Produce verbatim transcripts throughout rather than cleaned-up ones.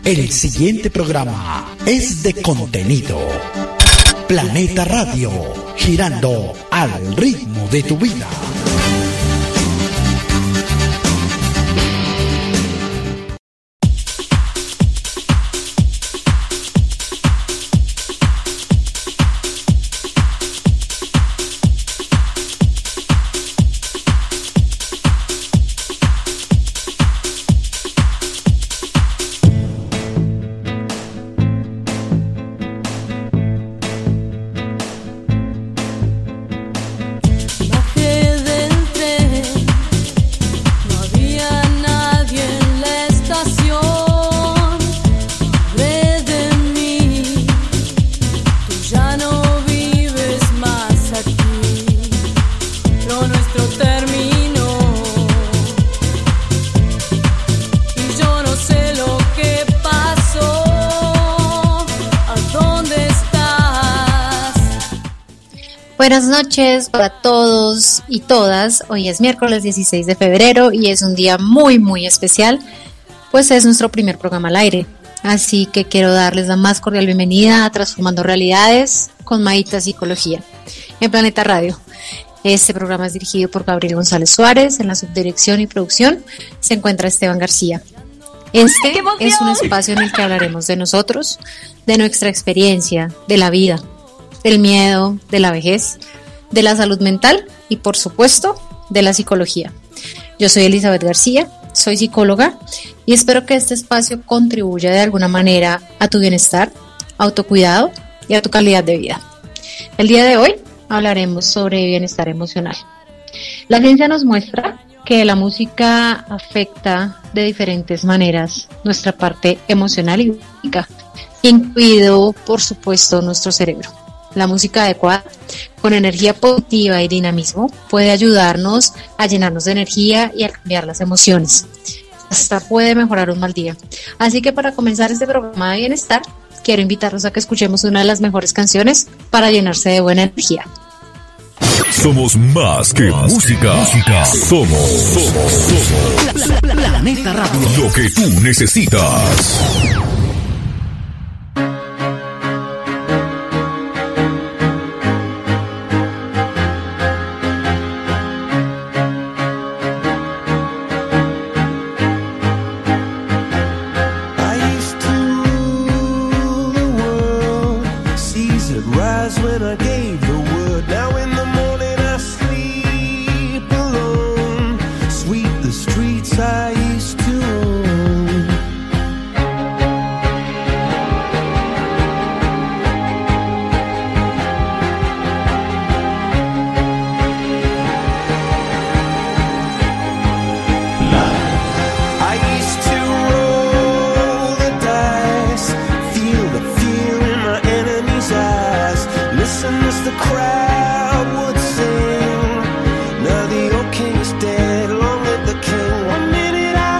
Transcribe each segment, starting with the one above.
El siguiente programa es de contenido. Planeta Radio, girando al ritmo de tu vida. Buenas noches para todos y todas. Hoy es miércoles dieciséis de febrero y es un día muy muy especial, pues es nuestro primer programa al aire. Así que quiero darles la más cordial bienvenida a Transformando Realidades con Maíta Psicología en Planeta Radio. Este programa es dirigido por Gabriel González Suárez. En la subdirección y producción se encuentra Esteban García. Este es un espacio en el que hablaremos de nosotros, de nuestra experiencia, de la vida, del miedo, de la vejez, de la salud mental y, por supuesto, de la psicología. Yo soy Elizabeth García, soy psicóloga y espero que este espacio contribuya de alguna manera a tu bienestar, autocuidado y a tu calidad de vida. El día de hoy hablaremos sobre bienestar emocional. La ciencia nos muestra que la música afecta de diferentes maneras nuestra parte emocional y física, incluido, por supuesto, nuestro cerebro. La música adecuada, con energía positiva y dinamismo, puede ayudarnos a llenarnos de energía y a cambiar las emociones. Hasta puede mejorar un mal día. Así que para comenzar este programa de bienestar, quiero invitarlos a que escuchemos una de las mejores canciones para llenarse de buena energía. Somos más que música. música. Somos, somos, somos. Planeta Radio. Lo que tú necesitas. One minute I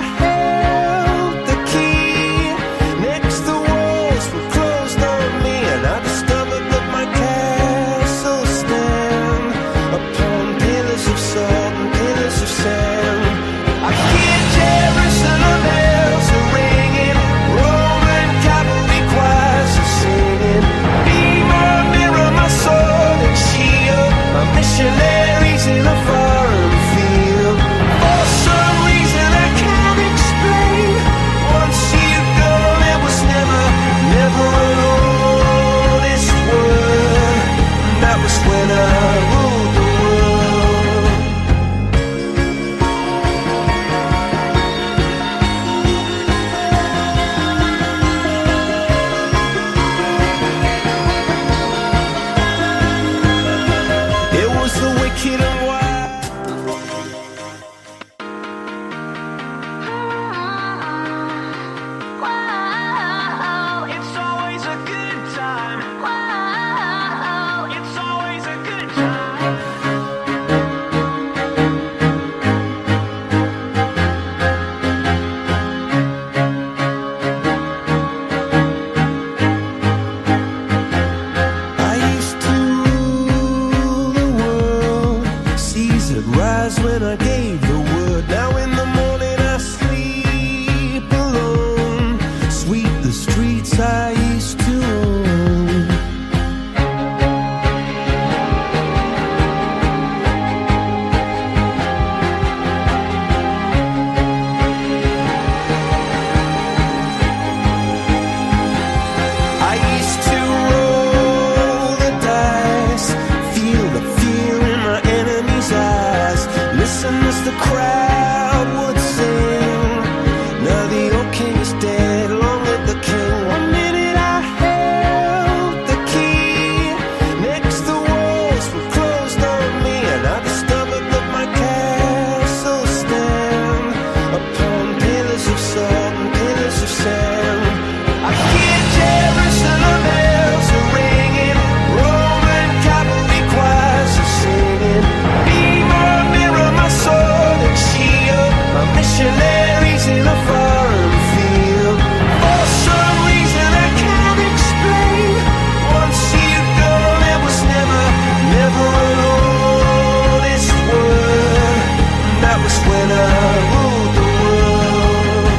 missionaries in a foreign field. For some reason I can't explain. Once you've gone, it was never, never an honest word. And that was when I ruled the world.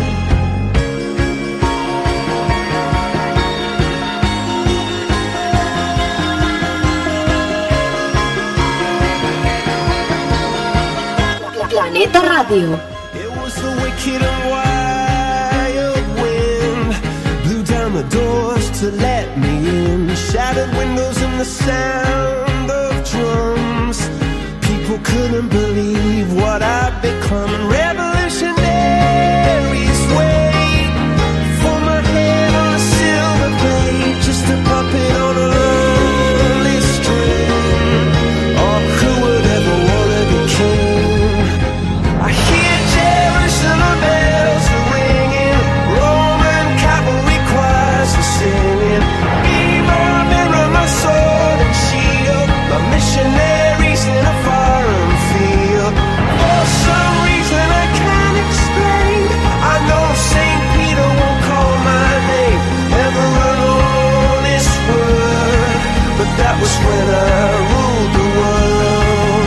Planeta Radio. It was the wicked and wild wind, blew down the doors to let me in, shattered windows and the sound of drums. People couldn't believe what I'd become. Revolutionaries wait for my head on a silver blade, just a puppet on a lonely string. Oh, who would ever wanna be king? I hear Jerusalem bells are ringing, Roman cavalry choirs are singing. Be my mirror, my sword and shield, my missionaries in a foreign field. For some reason I can't explain, I know Saint Peter won't call my name, never an honest word, but that was when I ruled the world.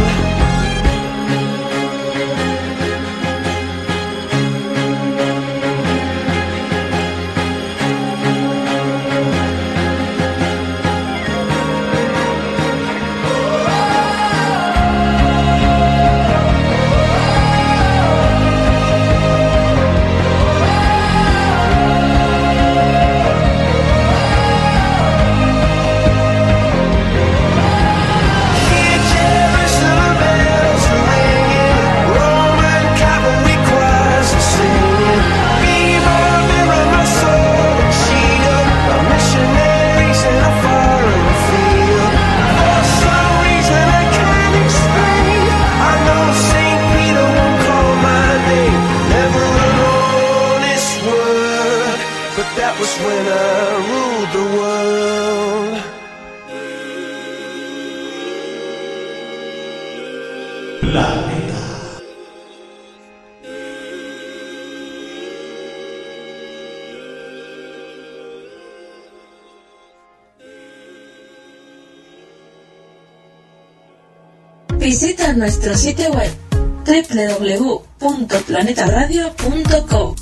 Hear Jerusalem bells are ringing, Roman cavalry choirs are singing. Be my mirror, my sword and shield, my missionaries in a foreign field. For some reason I can't explain, I know Saint Peter won't call my name, never an honest word, but that was when I ruled the world. Visita nuestro sitio web doble u doble u doble u punto planeta radio punto com.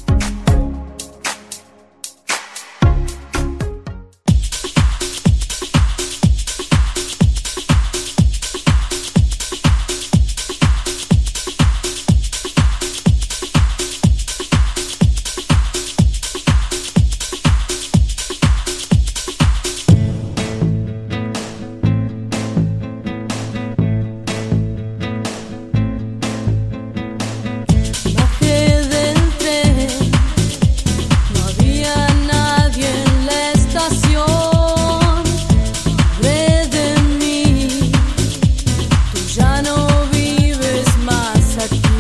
Bajé del tren, no había nadie en la estación. Hablé de mí, tú ya no vives más aquí.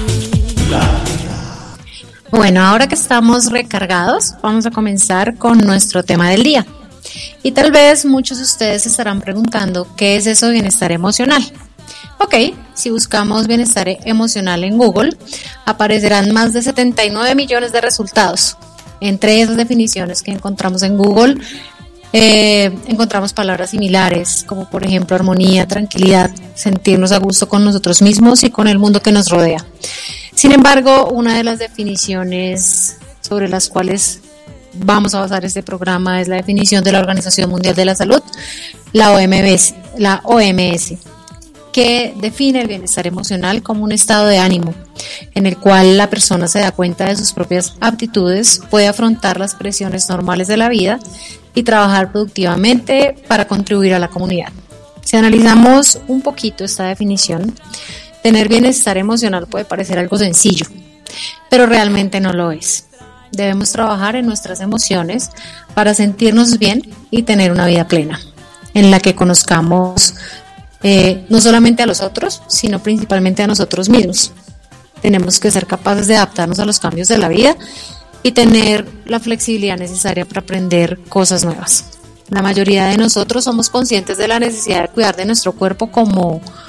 Bueno, ahora que estamos recargados, vamos a comenzar con nuestro tema del día. Y tal vez muchos de ustedes se estarán preguntando qué es eso de bienestar emocional. Ok, si buscamos bienestar emocional en Google, aparecerán más de setenta y nueve millones de resultados. Entre esas definiciones que encontramos en Google, eh, encontramos palabras similares, como por ejemplo armonía, tranquilidad, sentirnos a gusto con nosotros mismos y con el mundo que nos rodea. Sin embargo, una de las definiciones sobre las cuales vamos a basar este programa es la definición de la Organización Mundial de la Salud, la O M S, la O M S, que define el bienestar emocional como un estado de ánimo en el cual la persona se da cuenta de sus propias aptitudes, puede afrontar las presiones normales de la vida y trabajar productivamente para contribuir a la comunidad. Si analizamos un poquito esta definición, tener bienestar emocional puede parecer algo sencillo, pero realmente no lo es. Debemos trabajar en nuestras emociones para sentirnos bien y tener una vida plena, en la que conozcamos eh, no solamente a los otros, sino principalmente a nosotros mismos. Tenemos que ser capaces de adaptarnos a los cambios de la vida y tener la flexibilidad necesaria para aprender cosas nuevas. La mayoría de nosotros somos conscientes de la necesidad de cuidar de nuestro cuerpo como,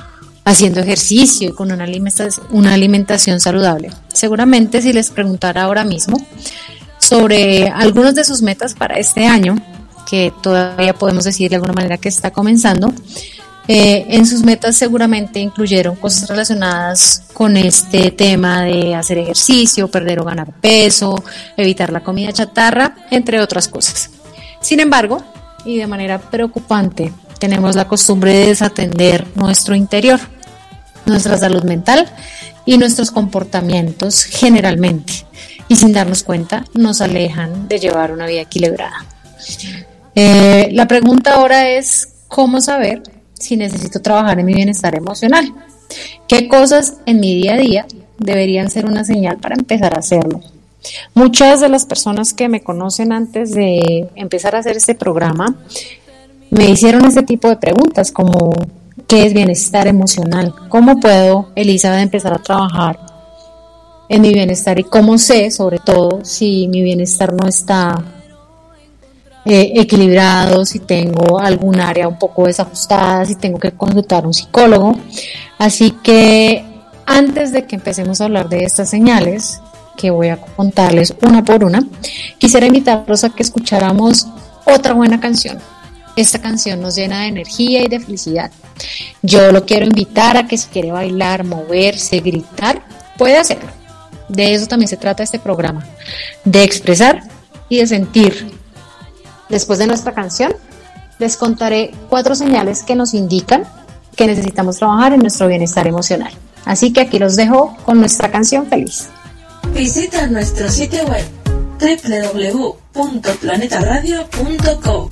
haciendo ejercicio y con una alimentación, una alimentación saludable. Seguramente si les preguntara ahora mismo sobre algunas de sus metas para este año, que todavía podemos decir de alguna manera que está comenzando, eh, en sus metas seguramente incluyeron cosas relacionadas con este tema de hacer ejercicio, perder o ganar peso, evitar la comida chatarra, entre otras cosas. Sin embargo, y de manera preocupante, tenemos la costumbre de desatender nuestro interior, nuestra salud mental y nuestros comportamientos generalmente, y sin darnos cuenta nos alejan de llevar una vida equilibrada. Eh, la pregunta ahora es, ¿cómo saber si necesito trabajar en mi bienestar emocional? ¿Qué cosas en mi día a día deberían ser una señal para empezar a hacerlo? Muchas de las personas que me conocen antes de empezar a hacer este programa me hicieron este tipo de preguntas como ¿qué es bienestar emocional? ¿Cómo puedo, Elizabeth, empezar a trabajar en mi bienestar? Y cómo sé, sobre todo, si mi bienestar no está eh, equilibrado, si tengo algún área un poco desajustada, si tengo que consultar a un psicólogo. Así que antes de que empecemos a hablar de estas señales, que voy a contarles una por una, quisiera invitarlos a que escucháramos otra buena canción. Esta canción nos llena de energía y de felicidad. Yo lo quiero invitar a que si quiere bailar, moverse, gritar, puede hacerlo. De eso también se trata este programa, de expresar y de sentir. Después de nuestra canción, les contaré cuatro señales que nos indican que necesitamos trabajar en nuestro bienestar emocional. Así que aquí los dejo con nuestra canción feliz. Visita nuestro sitio web doble u doble u doble u punto planeta radio punto com.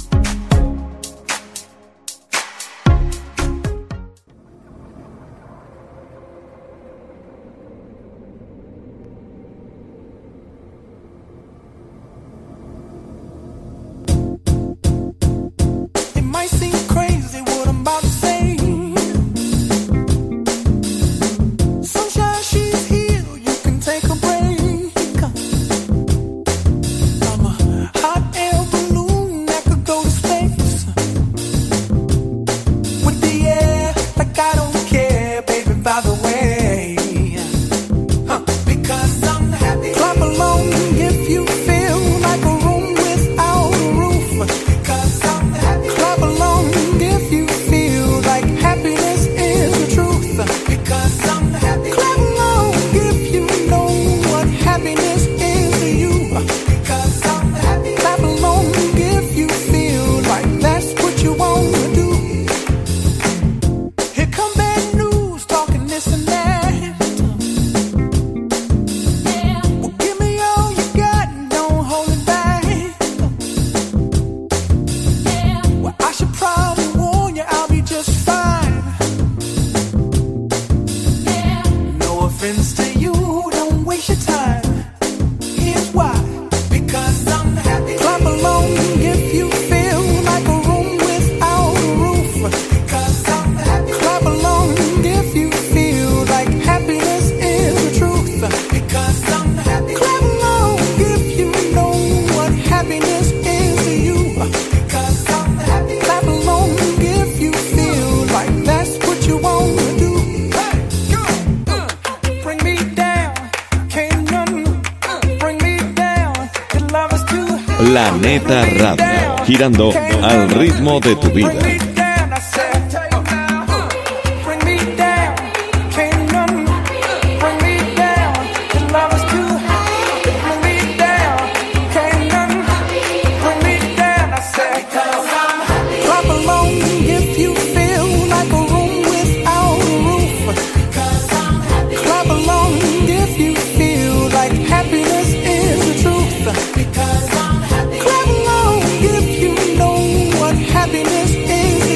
Planeta Radio, girando al ritmo de tu vida. Happiness is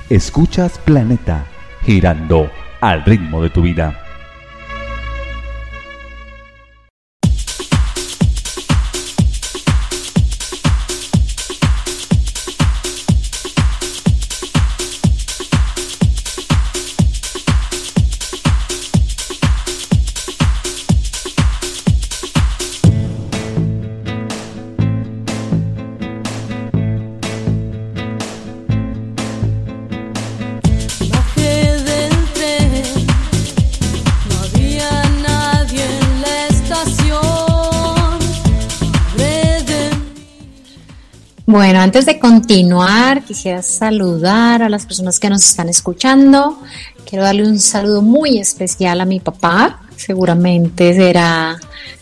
Escuchas Planeta, girando al ritmo de tu vida. Bueno, antes de continuar, quisiera saludar a las personas que nos están escuchando. Quiero darle un saludo muy especial a mi papá. Seguramente será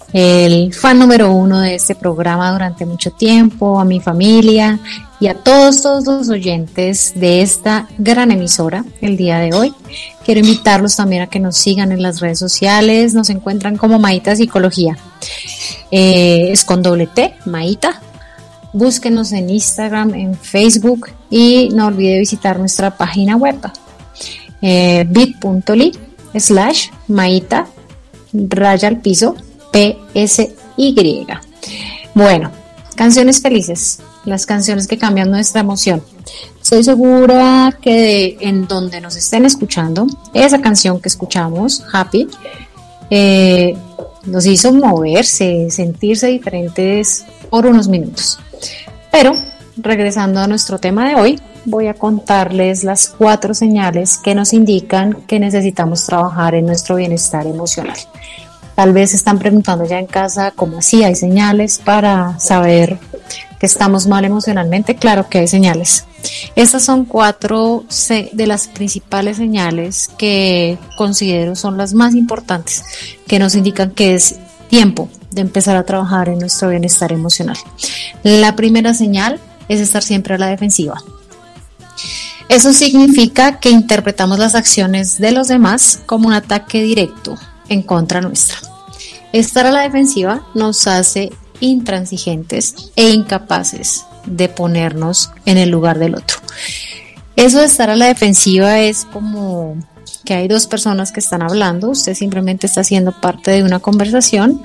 el fan número uno de este programa durante mucho tiempo, a mi familia y a todos, todos los oyentes de esta gran emisora el día de hoy. Quiero invitarlos también a que nos sigan en las redes sociales. Nos encuentran como Maíta Psicología. Eh, es con doble T, Maíta. Búsquenos en Instagram, en Facebook y no olvide visitar nuestra página web eh, bit.ly slash maíta raya al piso P S Y. Bueno, canciones felices, las canciones que cambian nuestra emoción. Estoy segura que de, en donde nos estén escuchando, esa canción que escuchamos, Happy, eh, nos hizo moverse, sentirse diferentes por unos minutos. Pero, regresando a nuestro tema de hoy, voy a contarles las cuatro señales que nos indican que necesitamos trabajar en nuestro bienestar emocional. Tal vez se están preguntando ya en casa cómo así hay señales para saber que estamos mal emocionalmente. Claro que hay señales. Estas son cuatro de las principales señales que considero son las más importantes, que nos indican que es tiempo de empezar a trabajar en nuestro bienestar emocional. La primera señal es estar siempre a la defensiva. Eso significa que interpretamos las acciones de los demás como un ataque directo en contra nuestra. Estar a la defensiva nos hace intransigentes e incapaces de ponernos en el lugar del otro. Eso de estar a la defensiva es como que hay dos personas que están hablando, usted simplemente está siendo parte de una conversación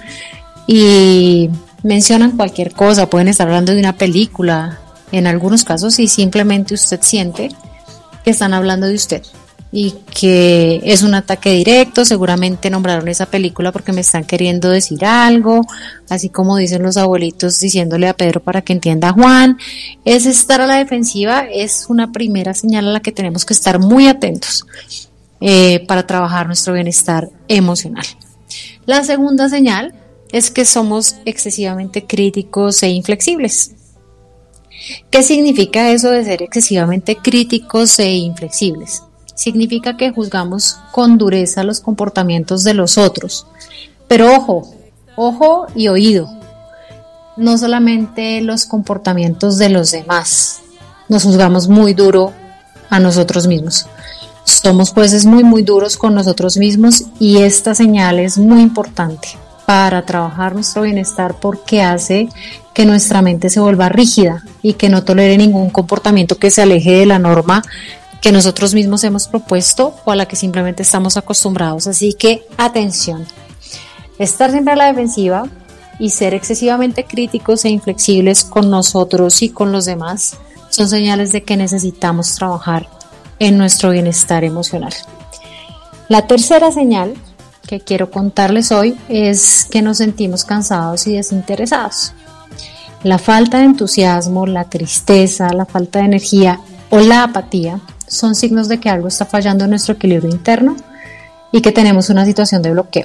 y mencionan cualquier cosa, pueden estar hablando de una película, en algunos casos, y simplemente usted siente que están hablando de usted y que es un ataque directo. Seguramente nombraron esa película porque me están queriendo decir algo, así como dicen los abuelitos diciéndole a Pedro para que entienda a Juan. Es estar a la defensiva, es una primera señal a la que tenemos que estar muy atentos eh, para trabajar nuestro bienestar emocional. La segunda señal es que somos excesivamente críticos e inflexibles. ¿Qué significa eso de ser excesivamente críticos e inflexibles? Significa que juzgamos con dureza los comportamientos de los otros. Pero ojo, ojo y oído, no solamente los comportamientos de los demás. Nos juzgamos muy duro a nosotros mismos. Somos jueces muy muy duros con nosotros mismos y esta señal es muy importante para trabajar nuestro bienestar porque hace que nuestra mente se vuelva rígida y que no tolere ningún comportamiento que se aleje de la norma que nosotros mismos hemos propuesto o a la que simplemente estamos acostumbrados. Así que atención, estar siempre a la defensiva y ser excesivamente críticos e inflexibles con nosotros y con los demás son señales de que necesitamos trabajar en nuestro bienestar emocional. La tercera señal que quiero contarles hoy es que nos sentimos cansados y desinteresados. La falta de entusiasmo, la tristeza, la falta de energía o la apatía son signos de que algo está fallando en nuestro equilibrio interno y que tenemos una situación de bloqueo.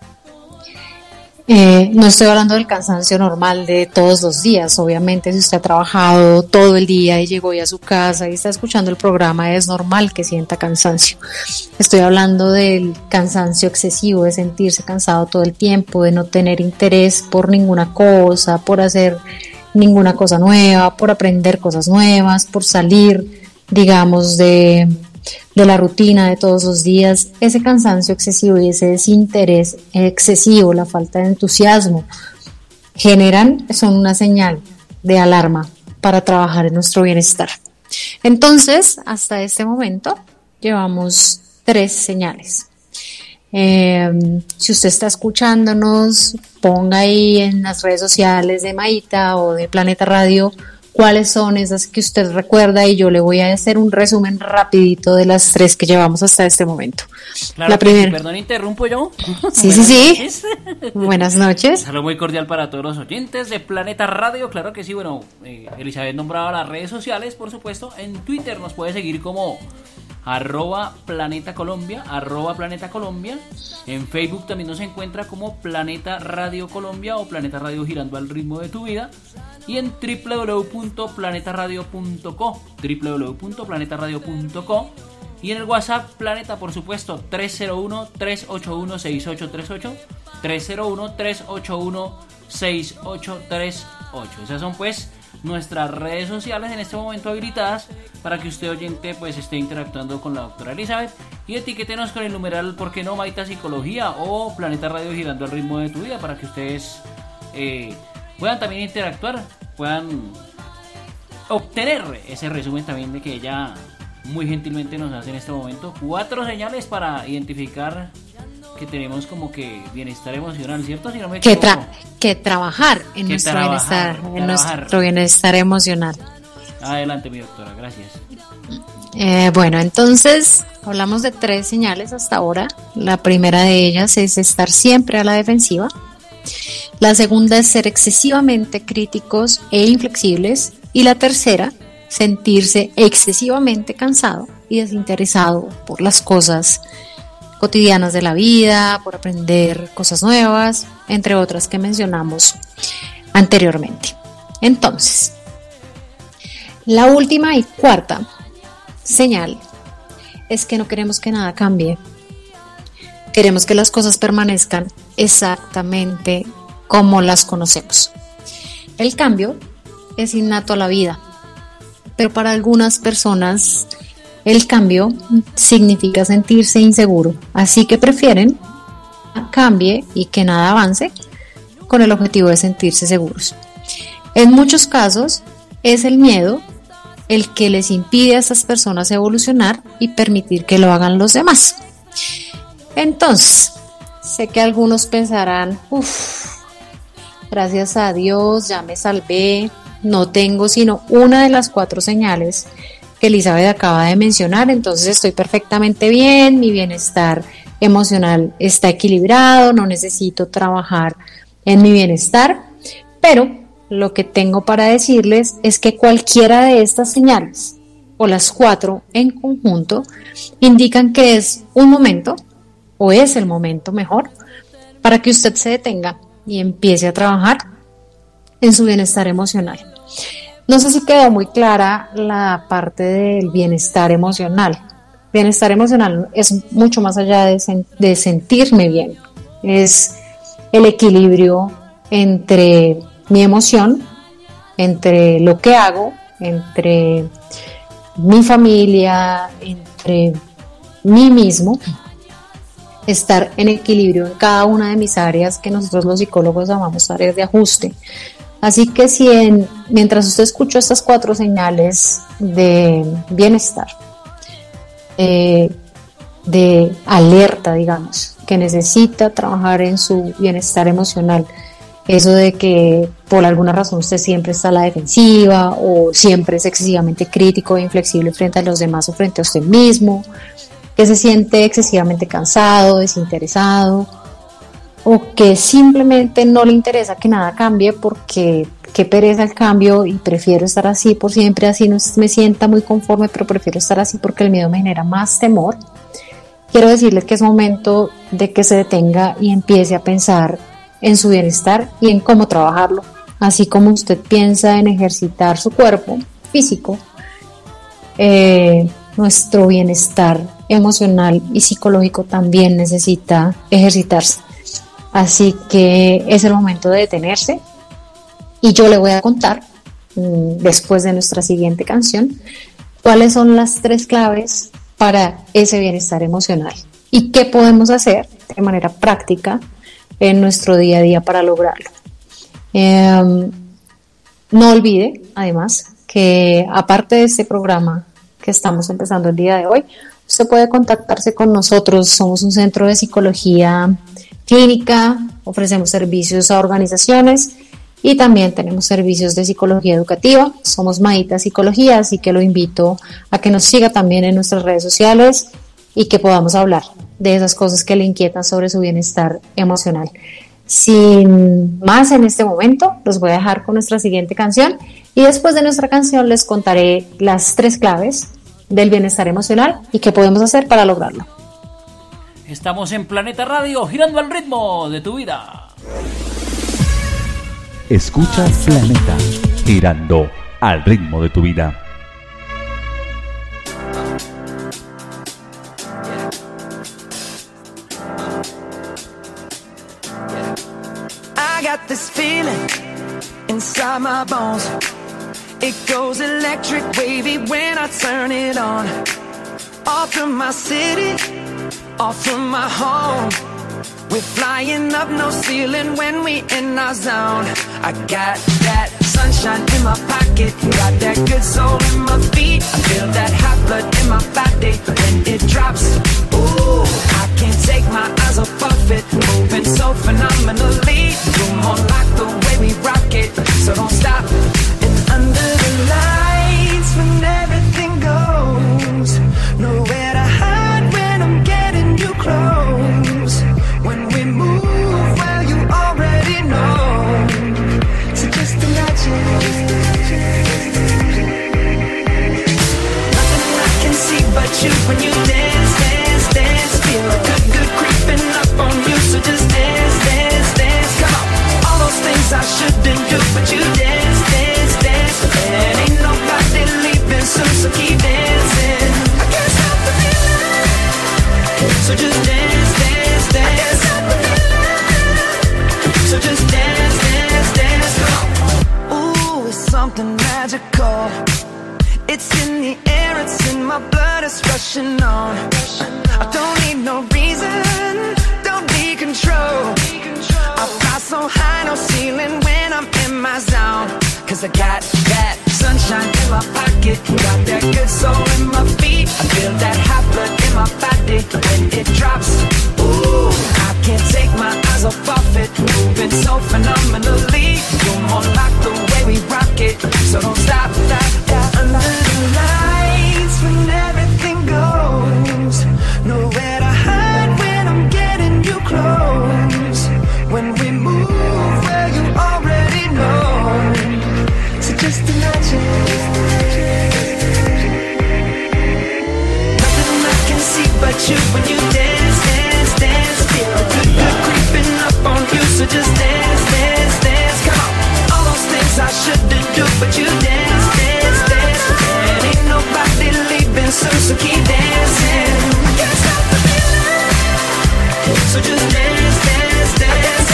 Eh, no estoy hablando del cansancio normal de todos los días. Obviamente, si usted ha trabajado todo el día y llegó ya a su casa y está escuchando el programa, es normal que sienta cansancio. Estoy hablando del cansancio excesivo, de sentirse cansado todo el tiempo, de no tener interés por ninguna cosa, por hacer ninguna cosa nueva, por aprender cosas nuevas, por salir, digamos, de... de la rutina de todos los días. Ese cansancio excesivo y ese desinterés excesivo, la falta de entusiasmo, generan, son una señal de alarma para trabajar en nuestro bienestar. Entonces, hasta este momento, llevamos tres señales. Eh, si usted está escuchándonos, ponga ahí en las redes sociales de Maíta o de Planeta Radio cuáles son esas que usted recuerda y yo le voy a hacer un resumen rapidito de las tres que llevamos hasta este momento. Claro, la primera. Perdón, interrumpo yo. Sí, sí, sí. Buenas noches. Un saludo muy cordial para todos los oyentes de Planeta Radio. Claro que sí, bueno, eh, Elizabeth nombraba las redes sociales, por supuesto. En Twitter nos puede seguir como arroba Planeta Colombia, arroba Planeta Colombia. En Facebook también nos encuentra como Planeta Radio Colombia o Planeta Radio Girando al Ritmo de Tu Vida. Y en doble u doble u doble u punto planeta radio punto co, doble u doble u doble u punto planeta radio punto co. Y en el WhatsApp Planeta, por supuesto, tres cero uno, tres ocho uno, seis ocho tres ocho, tres cero uno, tres ocho uno, seis ocho tres ocho. Esas son pues nuestras redes sociales en este momento habilitadas para que usted, oyente, pues esté interactuando con la doctora Elizabeth, y etiquétenos con el numeral ¿por qué no Maíta Psicología o Planeta Radio Girando al Ritmo de Tu Vida, para que ustedes eh, puedan también interactuar, puedan obtener ese resumen también de que ella muy gentilmente nos hace en este momento. Cuatro señales para identificar que tenemos como que bienestar emocional, ¿cierto? Si no me que, tra- que trabajar en que nuestro trabajar, bienestar, trabajar. en nuestro bienestar emocional. Adelante, mi doctora, gracias. Eh, bueno, entonces hablamos de tres señales hasta ahora. La primera de ellas es estar siempre a la defensiva. La segunda es ser excesivamente críticos e inflexibles. Y la tercera, sentirse excesivamente cansado y desinteresado por las cosas cotidianas de la vida, por aprender cosas nuevas, entre otras que mencionamos anteriormente. Entonces, la última y cuarta señal es que no queremos que nada cambie. Queremos que las cosas permanezcan exactamente como las conocemos. El cambio es innato a la vida, pero para algunas personas el cambio significa sentirse inseguro, así que prefieren que cambie y que nada avance con el objetivo de sentirse seguros. En muchos casos es el miedo el que les impide a estas personas evolucionar y permitir que lo hagan los demás. Entonces, sé que algunos pensarán, uff, gracias a Dios, ya me salvé, no tengo sino una de las cuatro señales que Elizabeth acaba de mencionar, entonces estoy perfectamente bien, mi bienestar emocional está equilibrado, no necesito trabajar en mi bienestar, pero lo que tengo para decirles es que cualquiera de estas señales, o las cuatro en conjunto, indican que es un momento, o es el momento mejor, para que usted se detenga y empiece a trabajar en su bienestar emocional. No sé si quedó muy clara la parte del bienestar emocional. Bienestar emocional es mucho más allá de, sen- de sentirme bien. Es el equilibrio entre mi emoción, entre lo que hago, entre mi familia, entre mí mismo. Estar en equilibrio en cada una de mis áreas que nosotros los psicólogos llamamos áreas de ajuste. Así que si en, mientras usted escuchó estas cuatro señales de bienestar, eh, de alerta, digamos, que necesita trabajar en su bienestar emocional, eso de que por alguna razón usted siempre está a la defensiva o siempre es excesivamente crítico e inflexible frente a los demás o frente a usted mismo, que se siente excesivamente cansado, desinteresado, o que simplemente no le interesa que nada cambie porque qué pereza el cambio y prefiero estar así por siempre, así no me sienta muy conforme, pero prefiero estar así porque el miedo me genera más temor. Quiero decirles que es momento de que se detenga y empiece a pensar en su bienestar y en cómo trabajarlo, así como usted piensa en ejercitar su cuerpo físico, eh, nuestro bienestar emocional y psicológico también necesita ejercitarse. Así que es el momento de detenerse y yo le voy a contar, mmm, después de nuestra siguiente canción, cuáles son las tres claves para ese bienestar emocional y qué podemos hacer de manera práctica en nuestro día a día para lograrlo. Eh, no olvide, además, que aparte de este programa que estamos empezando el día de hoy, usted puede contactarse con nosotros. Somos un centro de psicología clínica, ofrecemos servicios a organizaciones y también tenemos servicios de psicología educativa. Somos Maíta Psicología, así que lo invito a que nos siga también en nuestras redes sociales y que podamos hablar de esas cosas que le inquietan sobre su bienestar emocional. Sin más en este momento, los voy a dejar con nuestra siguiente canción y después de nuestra canción les contaré las tres claves del bienestar emocional y qué podemos hacer para lograrlo. Estamos en Planeta Radio, girando al ritmo de tu vida. Escucha Planeta, girando al ritmo de tu vida. I got this feeling inside my bones. It goes electric wavy when I turn it on. Off from my city, off from my home. We're flying up no ceiling when we in our zone. I got that sunshine in my pocket, got that good soul in my feet. I feel that hot blood in my body when it drops. Ooh, I can't take my eyes off of it, moving so phenomenally. You're more like the way we rock it, so don't stop. And under the lights when everything goes, nowhere to hide when I'm getting you close. When we move, well, you already know. So just imagine. Nothing I can see but you when you dance, dance, dance. Feel a good, good creeping up on you. So just dance, dance, dance. Come on. All those things I shouldn't do, but you dance, dance, dance. And ain't nobody leaving soon, so keep dancing. I can't stop the feeling. So just dance, dance, dance. So just dance, dance, dance. Ooh, it's something magical. It's in the air, it's in my blood, it's rushing on. I don't need no reason, don't need control. I fly so high, no ceiling when I'm in my zone. Cause I got that sunshine in my pocket, got that good soul in my feet. I feel that hot blood in my body when it drops. Ooh, I can't take my eyes off of it, moving so phenomenally. You're more like the way we rock it, so don't stop, stop, stop. Under the lights when everything goes, nowhere to hide when I'm getting you close. When we move, well, you already know. So just imagine. Nothing I can see but you when you dance, dance, dance. Feel a good, good creeping up on you. So just dance, dance, dance. Come on. All those things I shouldn't do, but you dance, dance, dance. And ain't nobody leaving soon, so keep dancing. I can't stop the feeling. So just dance, dance, dance.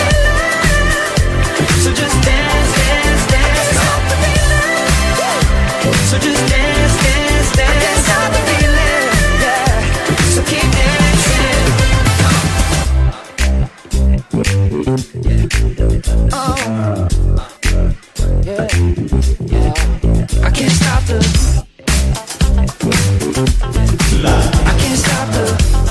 So just dance, dance, dance. So just dance, dance, dance. I can't stop the feeling, yeah. So keep dancing. Oh, yeah, yeah. I can't stop the. I can't stop the.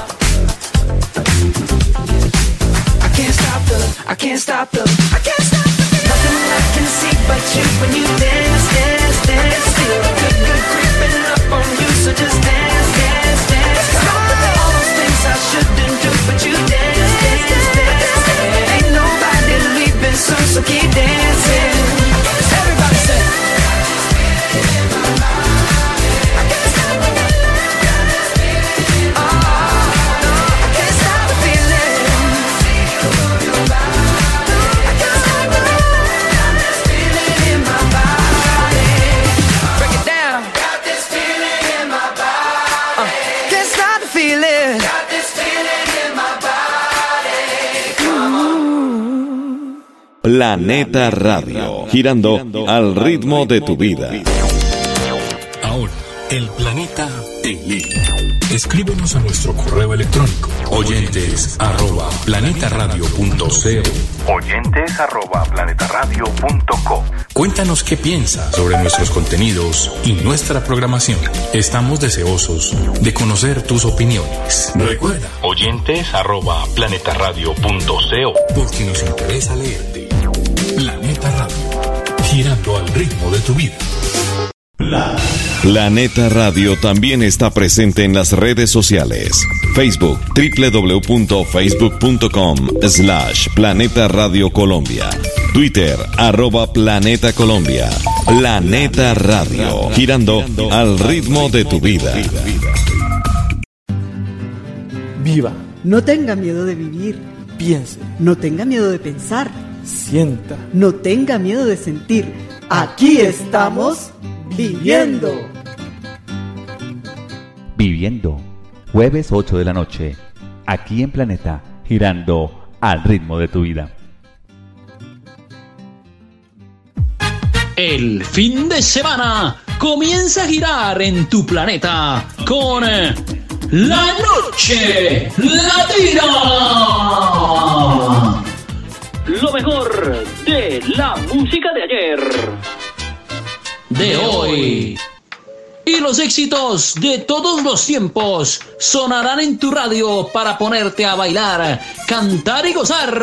I can't stop the. I can't stop the. I can't stop the. Nothing I can see but you when you dance, dance, dance. Feel a good, good creeping up on you. So just dance, dance, dance. All those things I shouldn't do, but you dance, dance, dance. Ain't nobody leaving soon, so keep dancing. Everybody say. I can't stop the feeling. Oh, no, I can't stop the feeling. I can't stop the feeling in my body. Break it down. Got this feeling in my body. Uh, can't stop the feeling. Got this feeling in my body. Come on. Planeta Radio, girando al ritmo de tu vida. Ahora, el planeta te lee. Escríbenos a nuestro correo electrónico oyentes arroba planetaradio punto co. oyentes arroba planetaradio punto co. Cuéntanos qué piensas sobre nuestros contenidos y nuestra programación. Estamos deseosos de conocer tus opiniones. Recuerda, oyentes arroba planetaradio punto co, porque nos interesa leerte. Planeta Radio, girando al ritmo de tu vida. Planeta Radio también está presente en las redes sociales. Facebook, doble u doble u doble u punto facebook punto com slash Planeta Radio Colombia. Twitter, arroba Planeta Colombia. Planeta Radio, girando al ritmo de tu vida. Viva. No tenga miedo de vivir. Piense. No tenga miedo de pensar. Sienta. No tenga miedo de sentir. Aquí estamos viviendo. Viviendo. Jueves ocho de la noche. Aquí en Planeta, girando al ritmo de tu vida. El fin de semana comienza a girar en tu planeta con La Noche Latina. Lo mejor de la música de ayer, de hoy y los éxitos de todos los tiempos sonarán en tu radio para ponerte a bailar, cantar y gozar.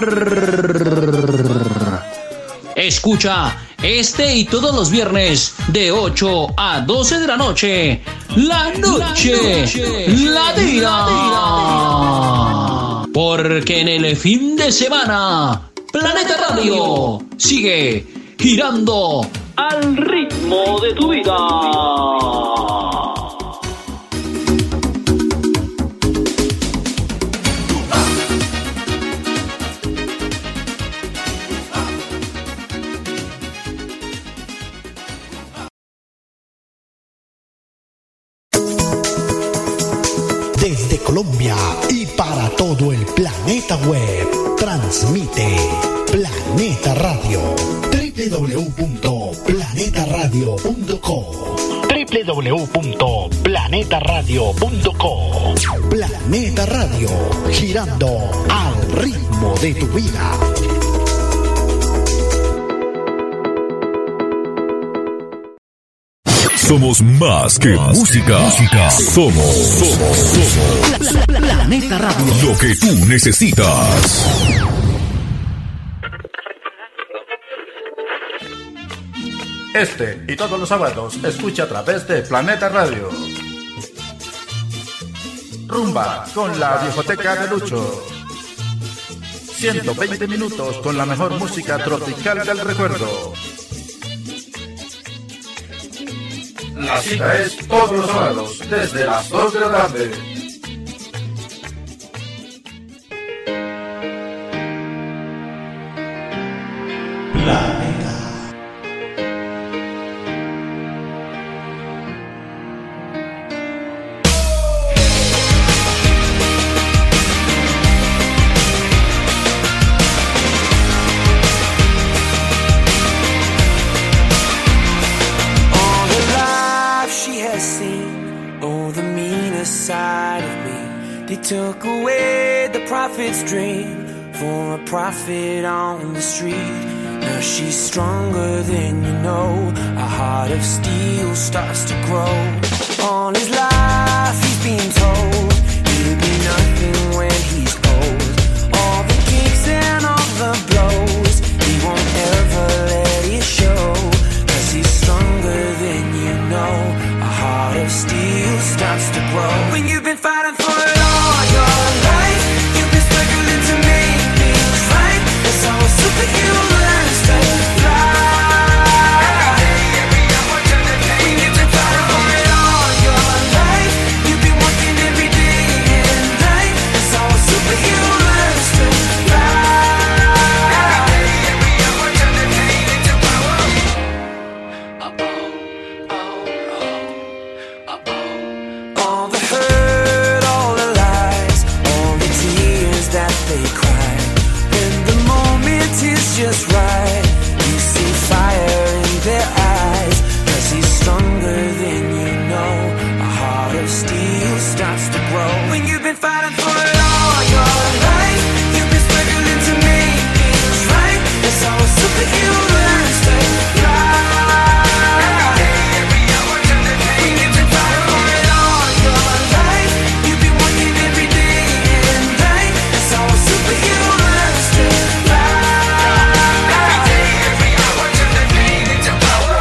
Escucha este y todos los viernes de ocho a doce de la noche, La Noche, la noche Latina. Latina. Porque en el fin de semana, Planeta Radio sigue girando al ritmo de tu vida. Desde Colombia y para todo el planeta web, transmite Planeta Radio. doble u doble u doble u punto planeta radio punto co. doble u doble u doble u punto planeta radio punto co. Planeta Radio, girando al ritmo de tu vida. Somos más que música. música. Somos, somos, somos. Planeta Radio. Lo que tú necesitas. Este y todos los sábados escucha a través de Planeta Radio. Rumba con la Viejoteca de Lucho. ciento veinte minutos con la mejor música tropical del recuerdo. La cita es todos los sábados, desde las dos de la tarde. Planeta. Took away the prophet's dream for a prophet on the street. Now she's stronger than you know. A heart of steel starts to grow. All his life he's been told he'll be nothing when he's old. All the kicks and all the blows, he won't ever let it show. Cause he's stronger than you know. A heart of steel starts to grow. When you've been fighting for it all your life, you've been struggling to make things right. That's how a superhero learns to fly. When you've been fighting for it all your life, you've been working every been fighting for it all your life. You've been struggling to make things right. That's how a superhero learns to fly. Every day, every hour, turn the pain. You've been fighting for it all your life. You've been working every day and night. That's how a superhero learns to fly. Every day, every hour, turn the pain into power.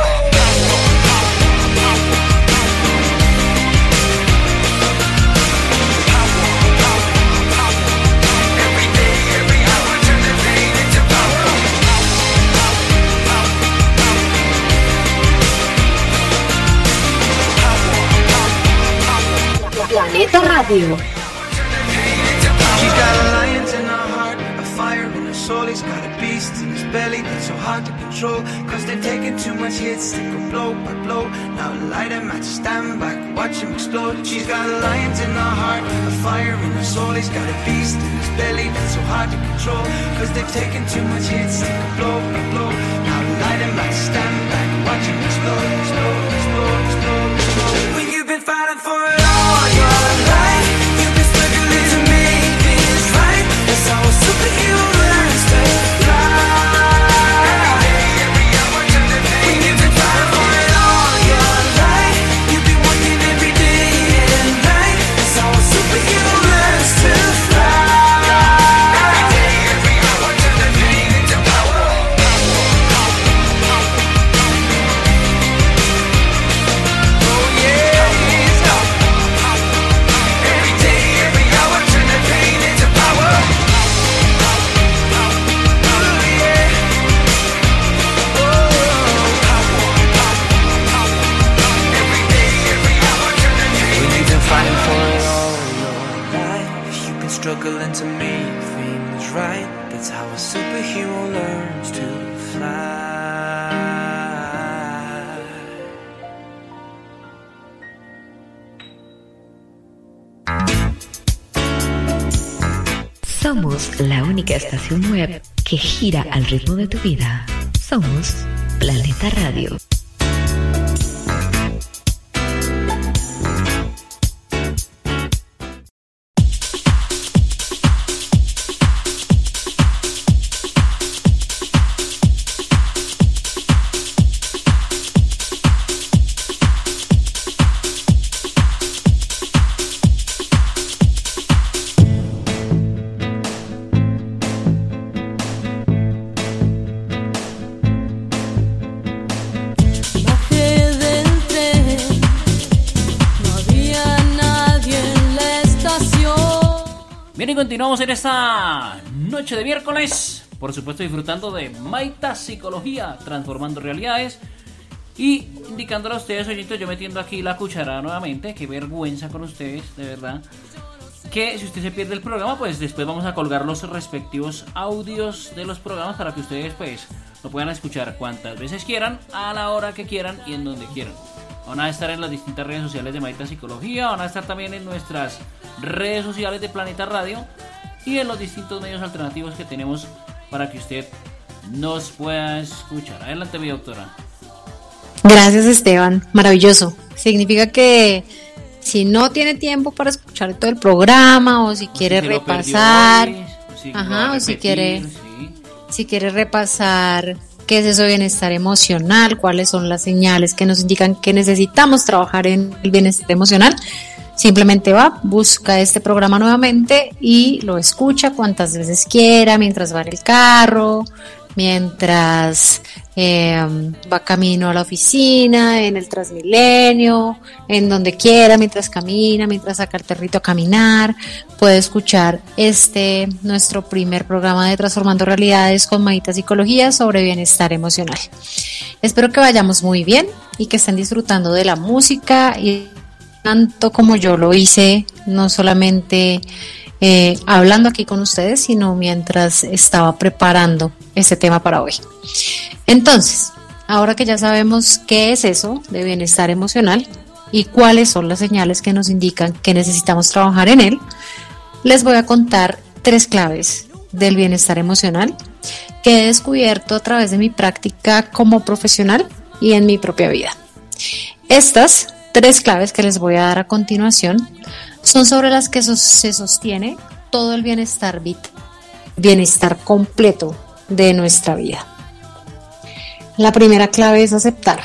Planeta Radio. She's got a lion in her heart, a fire in her soul. He's got a beast in his belly that's so hard to control. Cause they've taken too much hits, they go blow by blow. Now light a match, stand back, watch him explode. She's got a lion in her heart, a fire in her soul. He's got a beast in his belly that's so hard to control. Cause they've taken too much hits, they go blow by blow. Now light a match, stand back, watch him explode, explode, explode, explode, explode. When you've been fighting for it all your life, you've been struggling to make things right. That's how a superhero learns to fly. Every day, every hour, turn the pain. When you've been fighting for it all your life, you've been working every day and night. That's how a superhero learns to fly. Every day, every hour, turn the pain into power. Oh yeah, it's up. Every day, every hour, turn the pain into power. Oh yeah. Every day, every hour, turn the pain into power. You've been fighting for it all your life. You've been struggling to make things right. That's how a superhero learns to fly. Somos la única estación web que gira al ritmo de tu vida. Somos Planeta Radio. Bajé del tren, no había nadie en la estación. Bien, y continuamos en esta noche de miércoles, por supuesto disfrutando de Maita Psicología, transformando realidades. Y indicándole a ustedes, oyentes, yo metiendo aquí la cucharada nuevamente, qué vergüenza con ustedes, de verdad, que si usted se pierde el programa, pues después vamos a colgar los respectivos audios de los programas para que ustedes pues lo puedan escuchar cuantas veces quieran, a la hora que quieran y en donde quieran. Van a estar en las distintas redes sociales de Maita Psicología, van a estar también en nuestras redes sociales de Planeta Radio y en los distintos medios alternativos que tenemos para que usted nos pueda escuchar. Adelante, mi doctora. Gracias, Esteban, maravilloso. Significa que si no tiene tiempo para escuchar todo el programa o si quiere si lo repasar, perdió hoy, o si lo ajá, va a o si repetir, quiere, sí. si quiere repasar qué es eso de bienestar emocional, cuáles son las señales que nos indican que necesitamos trabajar en el bienestar emocional, simplemente va, busca este programa nuevamente y lo escucha cuantas veces quiera, mientras va en el carro, mientras eh, va camino a la oficina, en el Transmilenio, en donde quiera, mientras camina, mientras saca el perrito a caminar. Puede escuchar este, nuestro primer programa de Transformando Realidades con Maita Psicología sobre bienestar emocional. Espero que vayamos muy bien y que estén disfrutando de la música y tanto como yo lo hice, no solamente Eh, hablando aquí con ustedes, sino mientras estaba preparando este tema para hoy. Entonces, ahora que ya sabemos qué es eso de bienestar emocional y cuáles son las señales que nos indican que necesitamos trabajar en él, les voy a contar tres claves del bienestar emocional que he descubierto a través de mi práctica como profesional y en mi propia vida. Estas tres claves que les voy a dar a continuación son sobre las que se sostiene todo el bienestar vital, bienestar completo de nuestra vida. La primera clave es aceptar.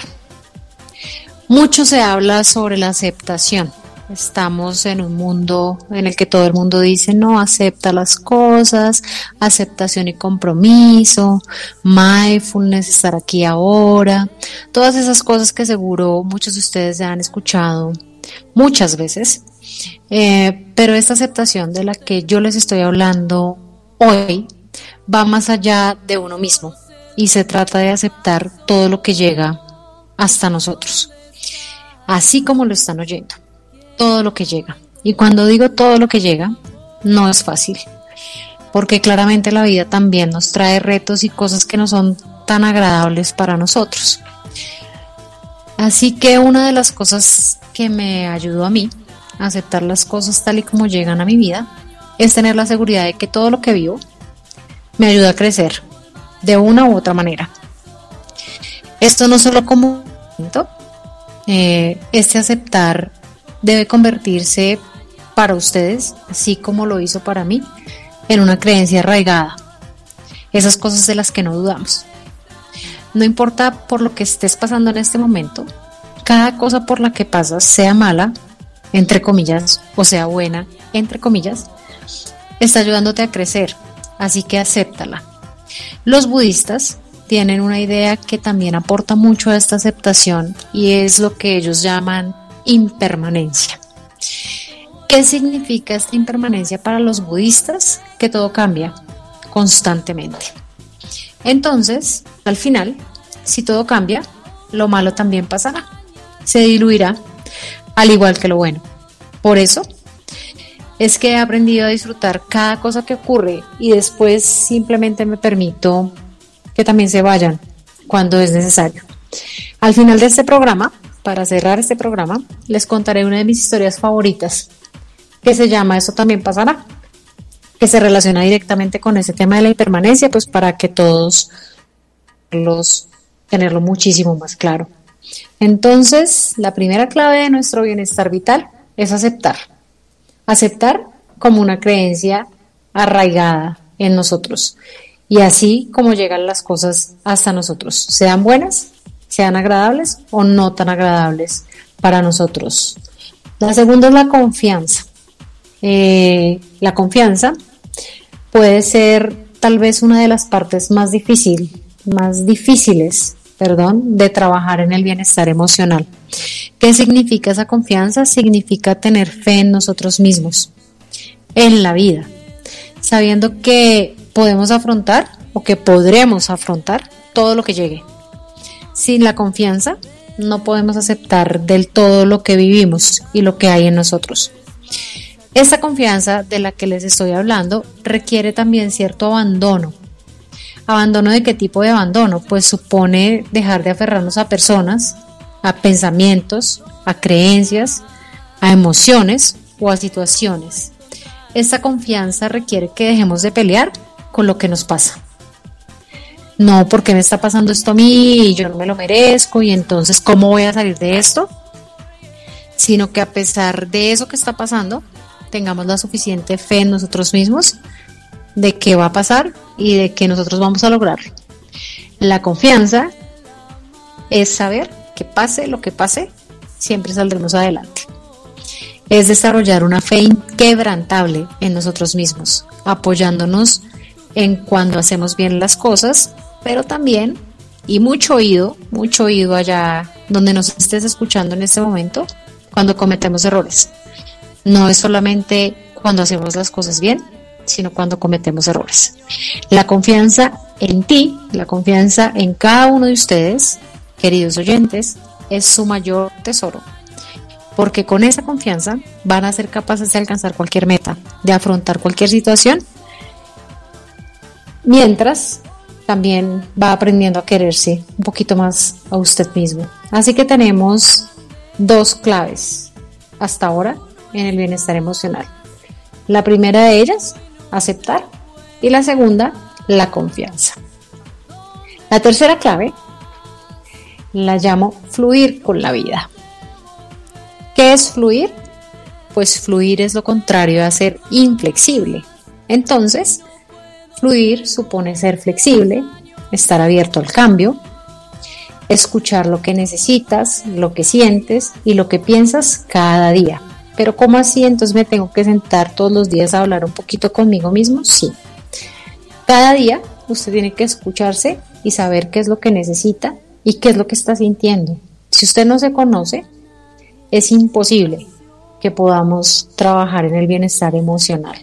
Mucho se habla sobre la aceptación. Estamos en un mundo en el que todo el mundo dice, no, acepta las cosas, aceptación y compromiso, mindfulness, estar aquí ahora, todas esas cosas que seguro muchos de ustedes ya han escuchado muchas veces, eh, pero esta aceptación de la que yo les estoy hablando hoy va más allá de uno mismo y se trata de aceptar todo lo que llega hasta nosotros, así como lo están oyendo. Todo lo que llega. Y cuando digo todo lo que llega, no es fácil, porque claramente la vida también nos trae retos y cosas que no son tan agradables para nosotros. Así que una de las cosas que me ayudó a mí a aceptar las cosas tal y como llegan a mi vida es tener la seguridad de que todo lo que vivo me ayuda a crecer de una u otra manera. Esto no solo como eh, este aceptar debe convertirse para ustedes, así como lo hizo para mí, en una creencia arraigada. Esas cosas de las que no dudamos. No importa por lo que estés pasando en este momento, cada cosa por la que pasas, sea mala, entre comillas, o sea buena, entre comillas, está ayudándote a crecer, así que acéptala. Los budistas tienen una idea que también aporta mucho a esta aceptación y es lo que ellos llaman impermanencia. ¿Qué significa esta impermanencia para los budistas? Que todo cambia constantemente. Entonces, al final, si todo cambia, lo malo también pasará, se diluirá, al igual que lo bueno. Por eso es que he aprendido a disfrutar cada cosa que ocurre y después simplemente me permito que también se vayan cuando es necesario. Al final de este programa, para cerrar este programa, les contaré una de mis historias favoritas, que se llama Eso también pasará, que se relaciona directamente con ese tema de la impermanencia, pues para que todos los tenerlo muchísimo más claro. Entonces, la primera clave de nuestro bienestar vital es aceptar. Aceptar como una creencia arraigada en nosotros. Y así como llegan las cosas hasta nosotros, sean buenas, sean agradables o no tan agradables para nosotros. La segunda es la confianza. Eh, la confianza puede ser tal vez una de las partes más difícil, más difíciles, perdón, de trabajar en el bienestar emocional. ¿Qué significa esa confianza? Significa tener fe en nosotros mismos, en la vida, sabiendo que podemos afrontar o que podremos afrontar todo lo que llegue. Sin la confianza no podemos aceptar del todo lo que vivimos y lo que hay en nosotros. Esta confianza de la que les estoy hablando requiere también cierto abandono. ¿Abandono de qué tipo de abandono? Pues supone dejar de aferrarnos a personas, a pensamientos, a creencias, a emociones o a situaciones. Esta confianza requiere que dejemos de pelear con lo que nos pasa. No, porque me está pasando esto a mí y yo no me lo merezco y entonces ¿cómo voy a salir de esto? Sino que a pesar de eso que está pasando, tengamos la suficiente fe en nosotros mismos de qué va a pasar y de que nosotros vamos a lograrlo. La confianza es saber que pase lo que pase, siempre saldremos adelante. Es desarrollar una fe inquebrantable en nosotros mismos, apoyándonos en cuando hacemos bien las cosas, pero también, y mucho oído, mucho oído allá donde nos estés escuchando en este momento, cuando cometemos errores. No es solamente cuando hacemos las cosas bien, sino cuando cometemos errores. La confianza en ti, la confianza en cada uno de ustedes, queridos oyentes, es su mayor tesoro, porque con esa confianza van a ser capaces de alcanzar cualquier meta, de afrontar cualquier situación, mientras también va aprendiendo a quererse un poquito más a usted mismo. Así que tenemos dos claves hasta ahora en el bienestar emocional. La primera de ellas, aceptar, y la segunda, la confianza. La tercera clave la llamo fluir con la vida. ¿Qué es fluir? pues fluir es lo contrario a ser inflexible. Entonces, fluir supone ser flexible, estar abierto al cambio, escuchar lo que necesitas, lo que sientes y lo que piensas cada día. Pero ¿cómo así? Entonces me tengo que sentar todos los días a hablar un poquito conmigo mismo. Sí. Cada día usted tiene que escucharse y saber qué es lo que necesita y qué es lo que está sintiendo. Si usted no se conoce, es imposible que podamos trabajar en el bienestar emocional.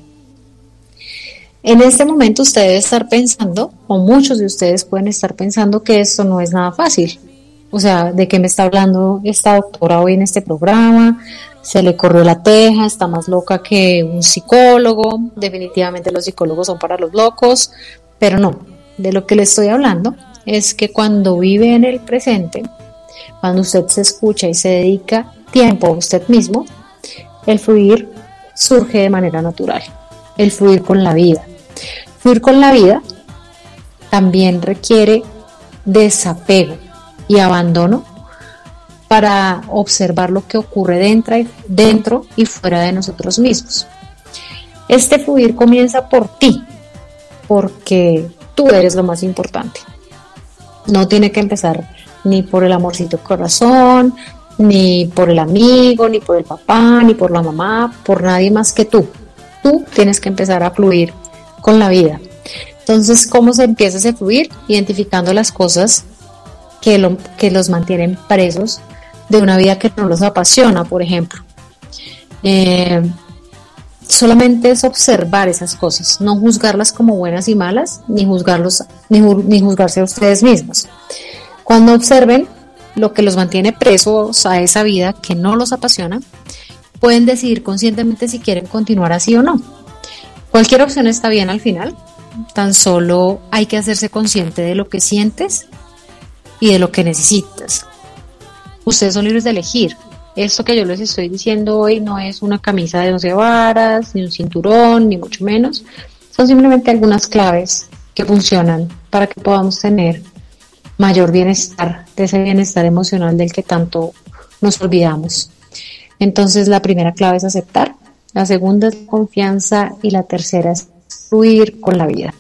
En este momento usted debe estar pensando, o muchos de ustedes pueden estar pensando, que esto no es nada fácil. O sea, ¿de qué me está hablando esta doctora hoy en este programa? Se le corrió la teja, está más loca que un psicólogo. Definitivamente los psicólogos son para los locos, pero no. De lo que le estoy hablando es que cuando vive en el presente, cuando usted se escucha y se dedica tiempo a usted mismo, el fluir surge de manera natural. El fluir con la vida. Fluir con la vida también requiere desapego y abandono para observar lo que ocurre dentro y, dentro y fuera de nosotros mismos. Este fluir comienza por ti, porque tú eres lo más importante. No tiene que empezar ni por el amorcito corazón, ni por el amigo, ni por el papá, ni por la mamá, por nadie más que tú. Tú tienes que empezar a fluir con la vida. Entonces, ¿cómo se empieza ese fluir? Identificando las cosas que, lo, que los mantienen presos de una vida que no los apasiona, por ejemplo. Eh, solamente es observar esas cosas, no juzgarlas como buenas y malas, ni juzgarlos, ni, ni juzgarse a ustedes mismos. Cuando observen lo que los mantiene presos a esa vida que no los apasiona, pueden decidir conscientemente si quieren continuar así o no. Cualquier opción está bien al final, tan solo hay que hacerse consciente de lo que sientes y de lo que necesitas. Ustedes son libres de elegir. Esto que yo les estoy diciendo hoy no es una camisa de once varas, ni un cinturón, ni mucho menos. Son simplemente algunas claves que funcionan para que podamos tener mayor bienestar, de ese bienestar emocional del que tanto nos olvidamos. Entonces, la primera clave es aceptar, la segunda es confianza y la tercera es fluir con la vida.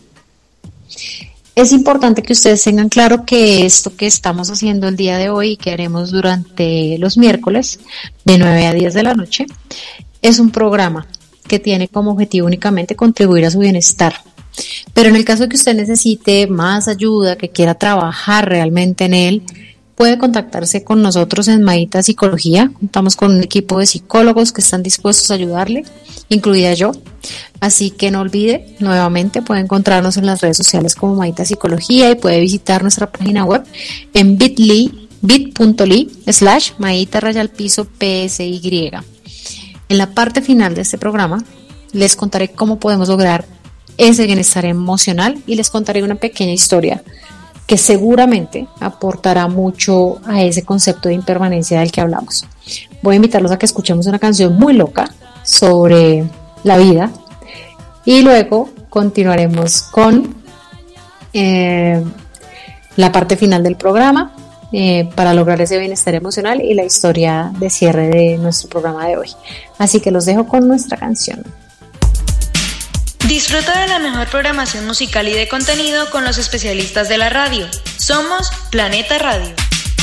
Es importante que ustedes tengan claro que esto que estamos haciendo el día de hoy y que haremos durante los miércoles de nueve a diez de la noche es un programa que tiene como objetivo únicamente contribuir a su bienestar. Pero en el caso de que usted necesite más ayuda, que quiera trabajar realmente en él, puede contactarse con nosotros en Maíta Psicología. Contamos con un equipo de psicólogos que están dispuestos a ayudarle, incluida yo. Así que no olvide, nuevamente puede encontrarnos en las redes sociales como Maíta Psicología y puede visitar nuestra página web en bit.ly, bit.ly slash Maíta raya al piso P S Y. En la parte final de este programa les contaré cómo podemos lograr ese bienestar emocional y les contaré una pequeña historia que seguramente aportará mucho a ese concepto de impermanencia del que hablamos. Voy a invitarlos a que escuchemos una canción muy loca sobre la vida y luego continuaremos con eh, la parte final del programa eh, para lograr ese bienestar emocional y la historia de cierre de nuestro programa de hoy. Así que los dejo con nuestra canción. Disfruta de la mejor programación musical y de contenido con los especialistas de la radio. Somos Planeta Radio.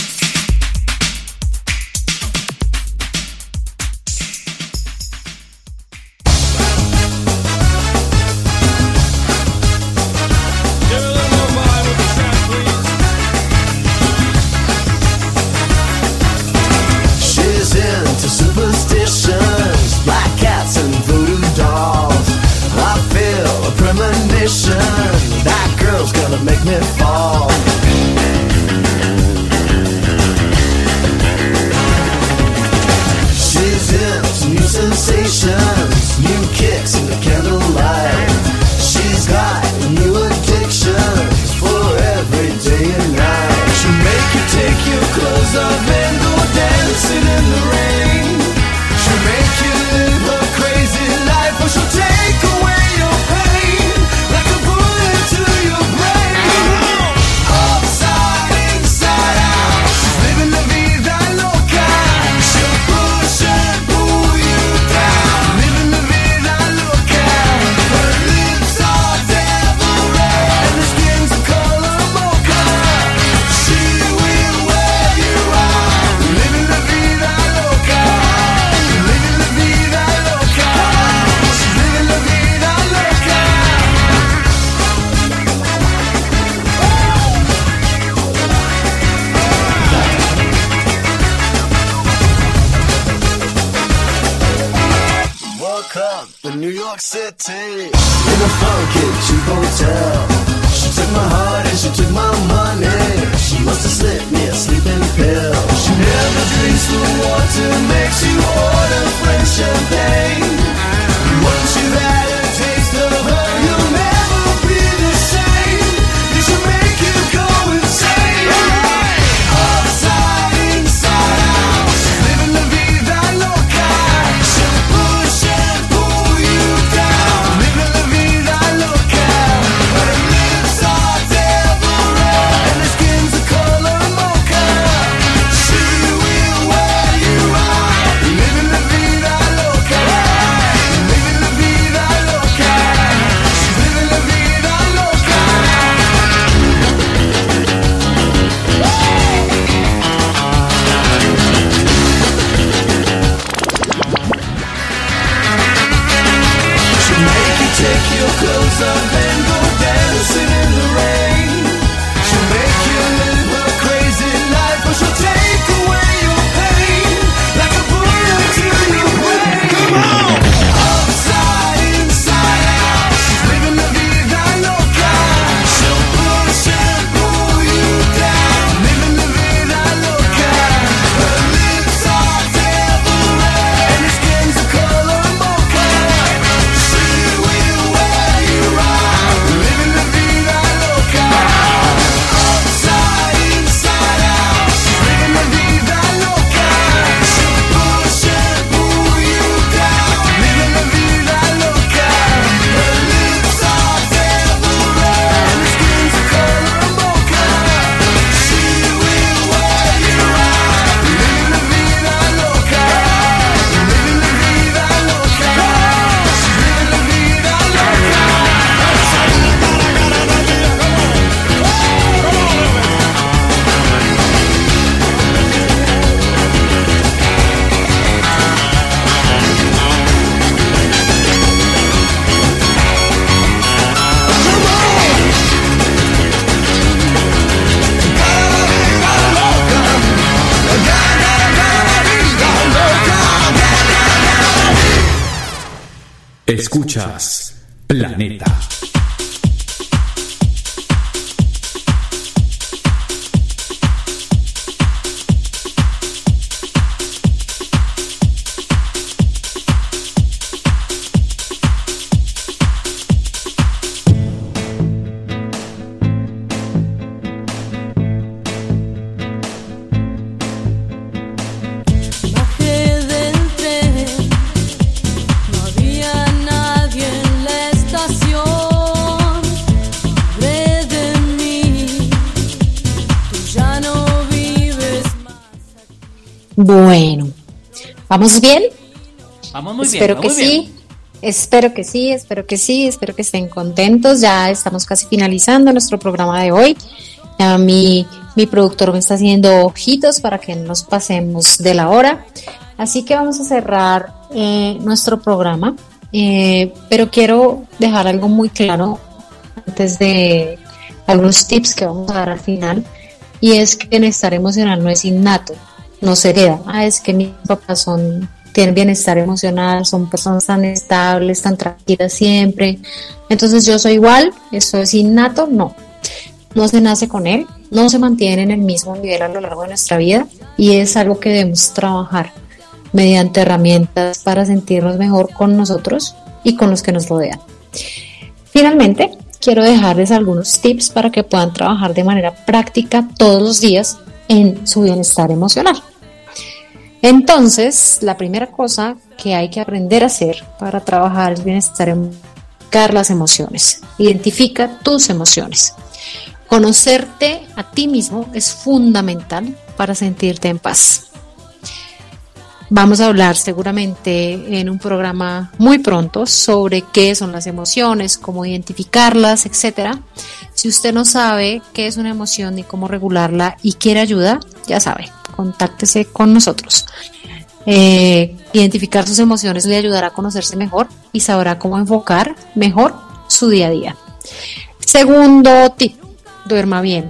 She's into superstitions, black cats and voodoo dolls. I feel a premonition, that girl's gonna make me fall. She's into new sensations, new kicks in the candlelight. She's got new addictions for every day and night. She'll make you take your clothes off and go dancing in the rain. She'll make you live a crazy life, or she'll take away your pain like a bullet to your brain. York City in a funky cheap hotel. She took my heart and she took my money. She must have slipped me a sleeping pill. She never drinks the water, makes you order French champagne. Once you've had a taste of her, you'll never be the same. You should make you go insane. Upside, inside out, she's living la vida loca. She'll push and pull you down, living la vida loca. Her lips are devil red and her skin's the color mocha. She will wear you out, living la vida loca. Living la vida loca. She's living la vida loca. She'll make you take your clothes off and go dancing in the rain. She'll make you live a crazy life, but she'll take away your pain like a bullet to your brain. Come on! Upside, inside out, she's living la vida loca. She'll push and pull you down, living la vida loca. Her lips are devil red and her skin's the color mocha. She will wear you out, living la vida loca. Upside, inside out, she's living la vida loca. She'll push and pull you down, living la vida loca. Her lips are devil red and her skin's the color mocha. She will wear you out, living la vida loca. Living la vida loca. She's living la vida loca. Escuchas Planeta. Bajé del tren, no había nadie en la estación. Hablé de mí, tú ya no vives más. Bueno, ¿vamos bien? Vamos muy bien. Espero vamos que bien. sí. Espero que sí, espero que sí, espero que estén contentos. Ya estamos casi finalizando nuestro programa de hoy. Ya mi, mi productor me está haciendo ojitos para que no nos pasemos de la hora. Así que vamos a cerrar eh, nuestro programa. Eh, pero quiero dejar algo muy claro antes de algunos tips que vamos a dar al final. Y es que el bienestar emocional no es innato, no se hereda. Ah, es que mis papás son... tienen bienestar emocional, son personas tan estables, tan tranquilas siempre. Entonces yo soy igual, eso es innato, no. No se nace con él, no se mantiene en el mismo nivel a lo largo de nuestra vida y es algo que debemos trabajar mediante herramientas para sentirnos mejor con nosotros y con los que nos rodean. Finalmente, quiero dejarles algunos tips para que puedan trabajar de manera práctica todos los días en su bienestar emocional. Entonces, la primera cosa que hay que aprender a hacer para trabajar el bienestar emocional es las emociones. Identifica tus emociones. Conocerte a ti mismo es fundamental para sentirte en paz. Vamos a hablar seguramente en un programa muy pronto sobre qué son las emociones, cómo identificarlas, etcétera. Si usted no sabe qué es una emoción ni cómo regularla y quiere ayuda, ya sabe, contáctese con nosotros. Eh, identificar sus emociones le ayudará a conocerse mejor y sabrá cómo enfocar mejor su día a día. Segundo tip, duerma bien.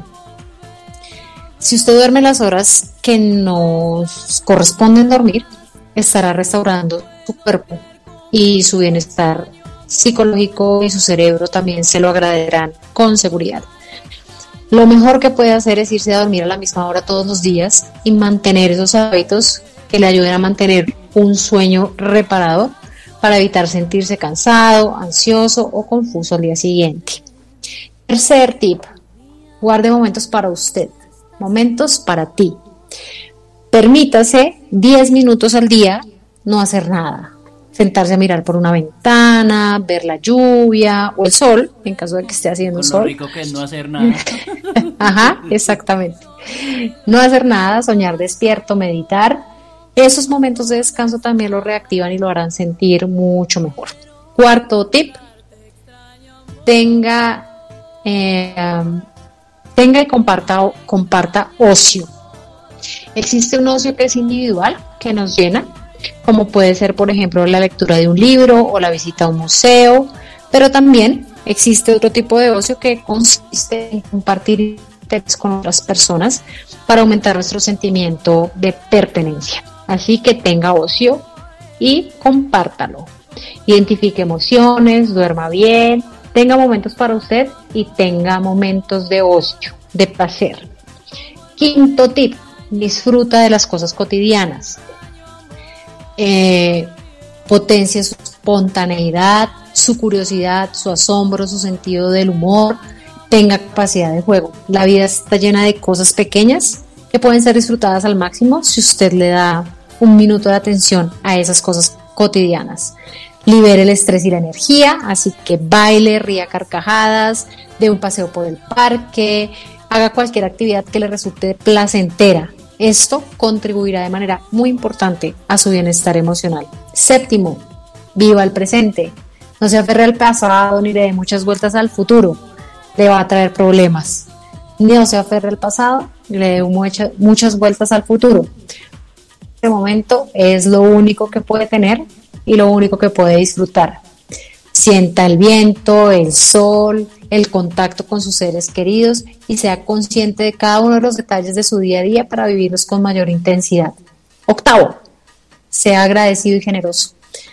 Si usted duerme las horas que nos corresponden dormir, estará restaurando su cuerpo y su bienestar psicológico y su cerebro también se lo agradecerán con seguridad. Lo mejor que puede hacer es irse a dormir a la misma hora todos los días y mantener esos hábitos que le ayuden a mantener un sueño reparador para evitar sentirse cansado, ansioso o confuso al día siguiente. Tercer tip, guarde momentos para usted, momentos para ti. Permítase diez minutos al día no hacer nada. Sentarse a mirar por una ventana, ver la lluvia o el sol, en caso de que esté haciendo Con sol. lo rico que es no hacer nada. Ajá, exactamente. No hacer nada, soñar despierto, meditar. Esos momentos de descanso también lo reactivan y lo harán sentir mucho mejor. Cuarto tip, tenga, eh, tenga y comparta, comparta ocio. Existe un ocio que es individual, que nos llena, como puede ser, por ejemplo, la lectura de un libro o la visita a un museo, pero también existe otro tipo de ocio que consiste en compartir intereses con otras personas para aumentar nuestro sentimiento de pertenencia. Así que tenga ocio y compártalo. Identifique emociones, duerma bien, tenga momentos para usted y tenga momentos de ocio, de placer. Quinto tip, disfruta de las cosas cotidianas. Eh, potencia su espontaneidad, su curiosidad, su asombro, su sentido del humor, tenga capacidad de juego. La vida está llena de cosas pequeñas que pueden ser disfrutadas al máximo si usted le da un minuto de atención a esas cosas cotidianas. Libere el estrés y la energía, así que baile, ría carcajadas, dé un paseo por el parque, haga cualquier actividad que le resulte placentera. Esto contribuirá de manera muy importante a su bienestar emocional. Séptimo, viva el presente. No se aferre al pasado ni le dé muchas vueltas al futuro. Le va a traer problemas. No se aferre al pasado ni le dé mucha, muchas vueltas al futuro. Este momento es lo único que puede tener y lo único que puede disfrutar. Sienta el viento, el sol, el contacto con sus seres queridos y sea consciente de cada uno de los detalles de su día a día para vivirlos con mayor intensidad. Octavo, sea agradecido y generoso.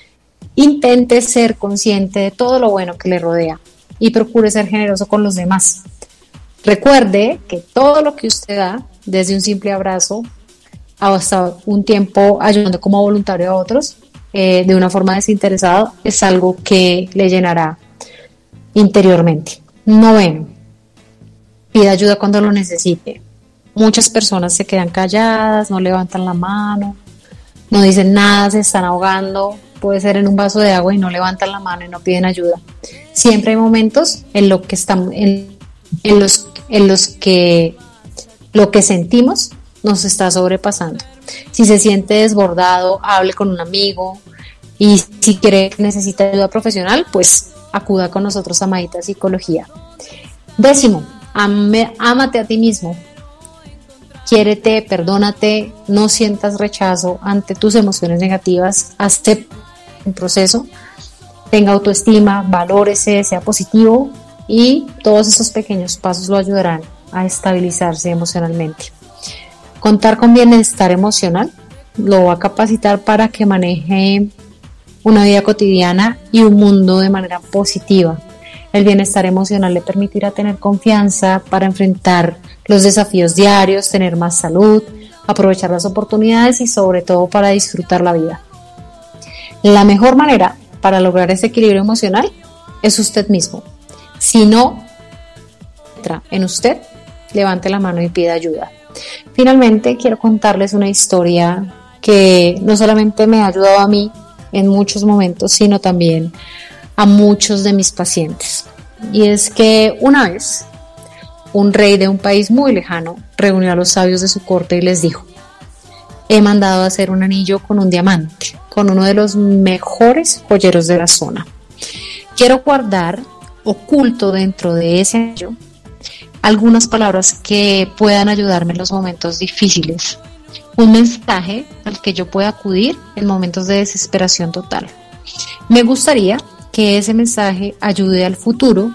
Intente ser consciente de todo lo bueno que le rodea y procure ser generoso con los demás. Recuerde que todo lo que usted da, desde un simple abrazo hasta un tiempo ayudando como voluntario a otros, eh, de una forma desinteresada, es algo que le llenará interiormente. Noveno, pida ayuda cuando lo necesite. Muchas personas se quedan calladas, no levantan la mano, no dicen nada, se están ahogando, puede ser en un vaso de agua y no levantan la mano y no piden ayuda. Siempre hay momentos en, lo que estamos, en, en, los, en los que lo que sentimos nos está sobrepasando. Si se siente desbordado, hable con un amigo y si cree que necesita ayuda profesional, pues acuda con nosotros a Maíta Psicología. Décimo, ame, ámate a ti mismo. Quiérete, perdónate, no sientas rechazo ante tus emociones negativas, acepta un proceso, tenga autoestima, valórese, sea positivo y todos esos pequeños pasos lo ayudarán a estabilizarse emocionalmente. Contar con bienestar emocional lo va a capacitar para que maneje una vida cotidiana y un mundo de manera positiva. El bienestar emocional le permitirá tener confianza para enfrentar los desafíos diarios, tener más salud, aprovechar las oportunidades y sobre todo para disfrutar la vida. La mejor manera para lograr ese equilibrio emocional es usted mismo. Si no entra en usted, levante la mano y pida ayuda. Finalmente, quiero contarles una historia que no solamente me ha ayudado a mí en muchos momentos, sino también a muchos de mis pacientes. Y es que una vez, un rey de un país muy lejano reunió a los sabios de su corte y les dijo: he mandado a hacer un anillo con un diamante, con uno de los mejores joyeros de la zona. Quiero guardar oculto dentro de ese anillo algunas palabras que puedan ayudarme en los momentos difíciles, un mensaje al que yo pueda acudir en momentos de desesperación total. Me gustaría que ese mensaje ayude al futuro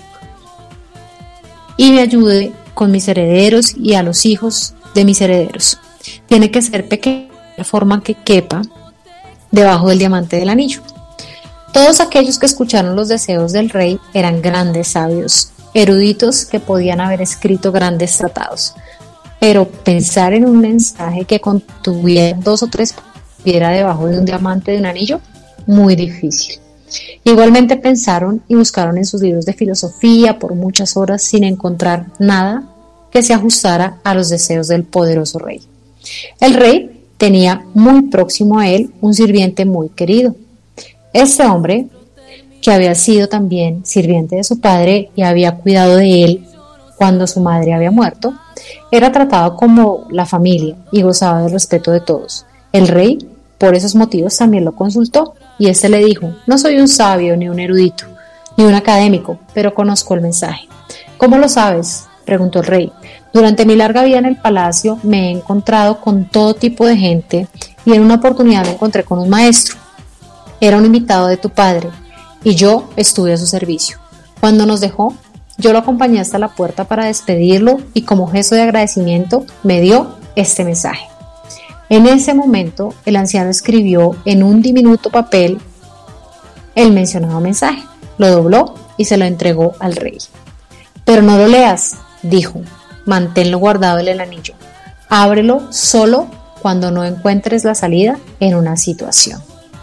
y me ayude con mis herederos y a los hijos de mis herederos. Tiene que ser pequeño de forma que quepa debajo del diamante del anillo. Todos aquellos que escucharon los deseos del rey eran grandes sabios, eruditos que podían haber escrito grandes tratados. Pero pensar en un mensaje que contuviera dos o tres piedras debajo de un diamante de un anillo, muy difícil. Igualmente pensaron y buscaron en sus libros de filosofía por muchas horas sin encontrar nada que se ajustara a los deseos del poderoso rey. El rey tenía muy próximo a él un sirviente muy querido. Este hombre, que había sido también sirviente de su padre y había cuidado de él cuando su madre había muerto, era tratado como la familia y gozaba del respeto de todos. El rey, por esos motivos, también lo consultó y éste le dijo: no soy un sabio ni un erudito, ni un académico, pero conozco el mensaje. ¿Cómo lo sabes?, preguntó el rey. Durante mi larga vida en el palacio me he encontrado con todo tipo de gente y en una oportunidad me encontré con un maestro. Era un invitado de tu padre y yo estuve a su servicio. Cuando nos dejó, yo lo acompañé hasta la puerta para despedirlo y como gesto de agradecimiento me dio este mensaje. En ese momento el anciano escribió en un diminuto papel el mencionado mensaje, lo dobló y se lo entregó al rey. Pero no lo leas, dijo, manténlo guardado en el anillo. Ábrelo solo cuando no encuentres la salida en una situación.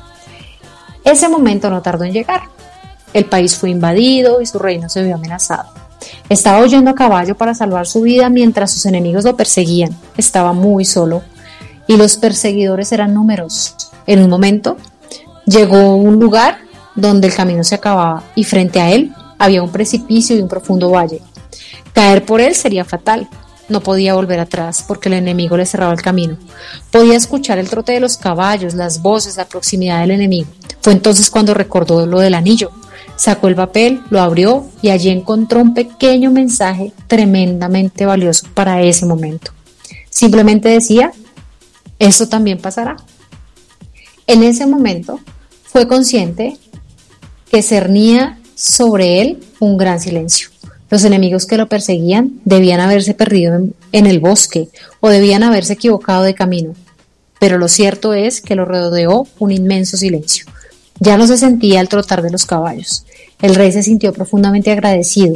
Ese momento no tardó en llegar. El país fue invadido y su reino se vio amenazado. Estaba huyendo a caballo para salvar su vida mientras sus enemigos lo perseguían. Estaba muy solo y los perseguidores eran numerosos. En un momento llegó a un lugar donde el camino se acababa y frente a él había un precipicio y un profundo valle. Caer por él sería fatal. No podía volver atrás porque el enemigo le cerraba el camino. Podía escuchar el trote de los caballos, las voces, la proximidad del enemigo. Fue entonces cuando recordó lo del anillo. Sacó el papel, lo abrió y allí encontró un pequeño mensaje tremendamente valioso para ese momento. Simplemente decía: eso también pasará. En ese momento fue consciente que cernía sobre él un gran silencio. Los enemigos que lo perseguían debían haberse perdido en, en el bosque o debían haberse equivocado de camino. Pero lo cierto es que lo rodeó un inmenso silencio. Ya no se sentía el trotar de los caballos. El rey se sintió profundamente agradecido.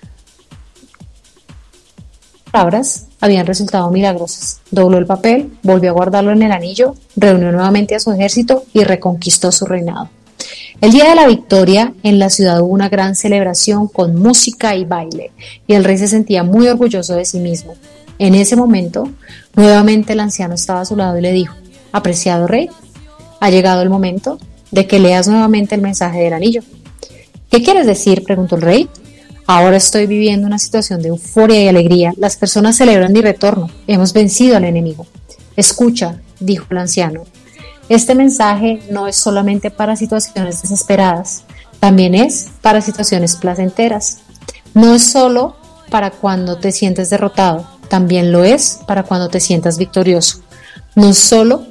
Las palabras habían resultado milagrosas. Dobló el papel, volvió a guardarlo en el anillo, reunió nuevamente a su ejército y reconquistó su reinado. El día de la victoria, en la ciudad hubo una gran celebración con música y baile, y el rey se sentía muy orgulloso de sí mismo. En ese momento, nuevamente el anciano estaba a su lado y le dijo: apreciado rey, ha llegado el momento de que leas nuevamente el mensaje del anillo. ¿Qué quieres decir?, preguntó el rey. Ahora estoy viviendo una situación de euforia y alegría. Las personas celebran mi retorno. Hemos vencido al enemigo. Escucha, dijo el anciano. Este mensaje no es solamente para situaciones desesperadas, también es para situaciones placenteras. No es solo para cuando te sientes derrotado, también lo es para cuando te sientas victorioso. No es solo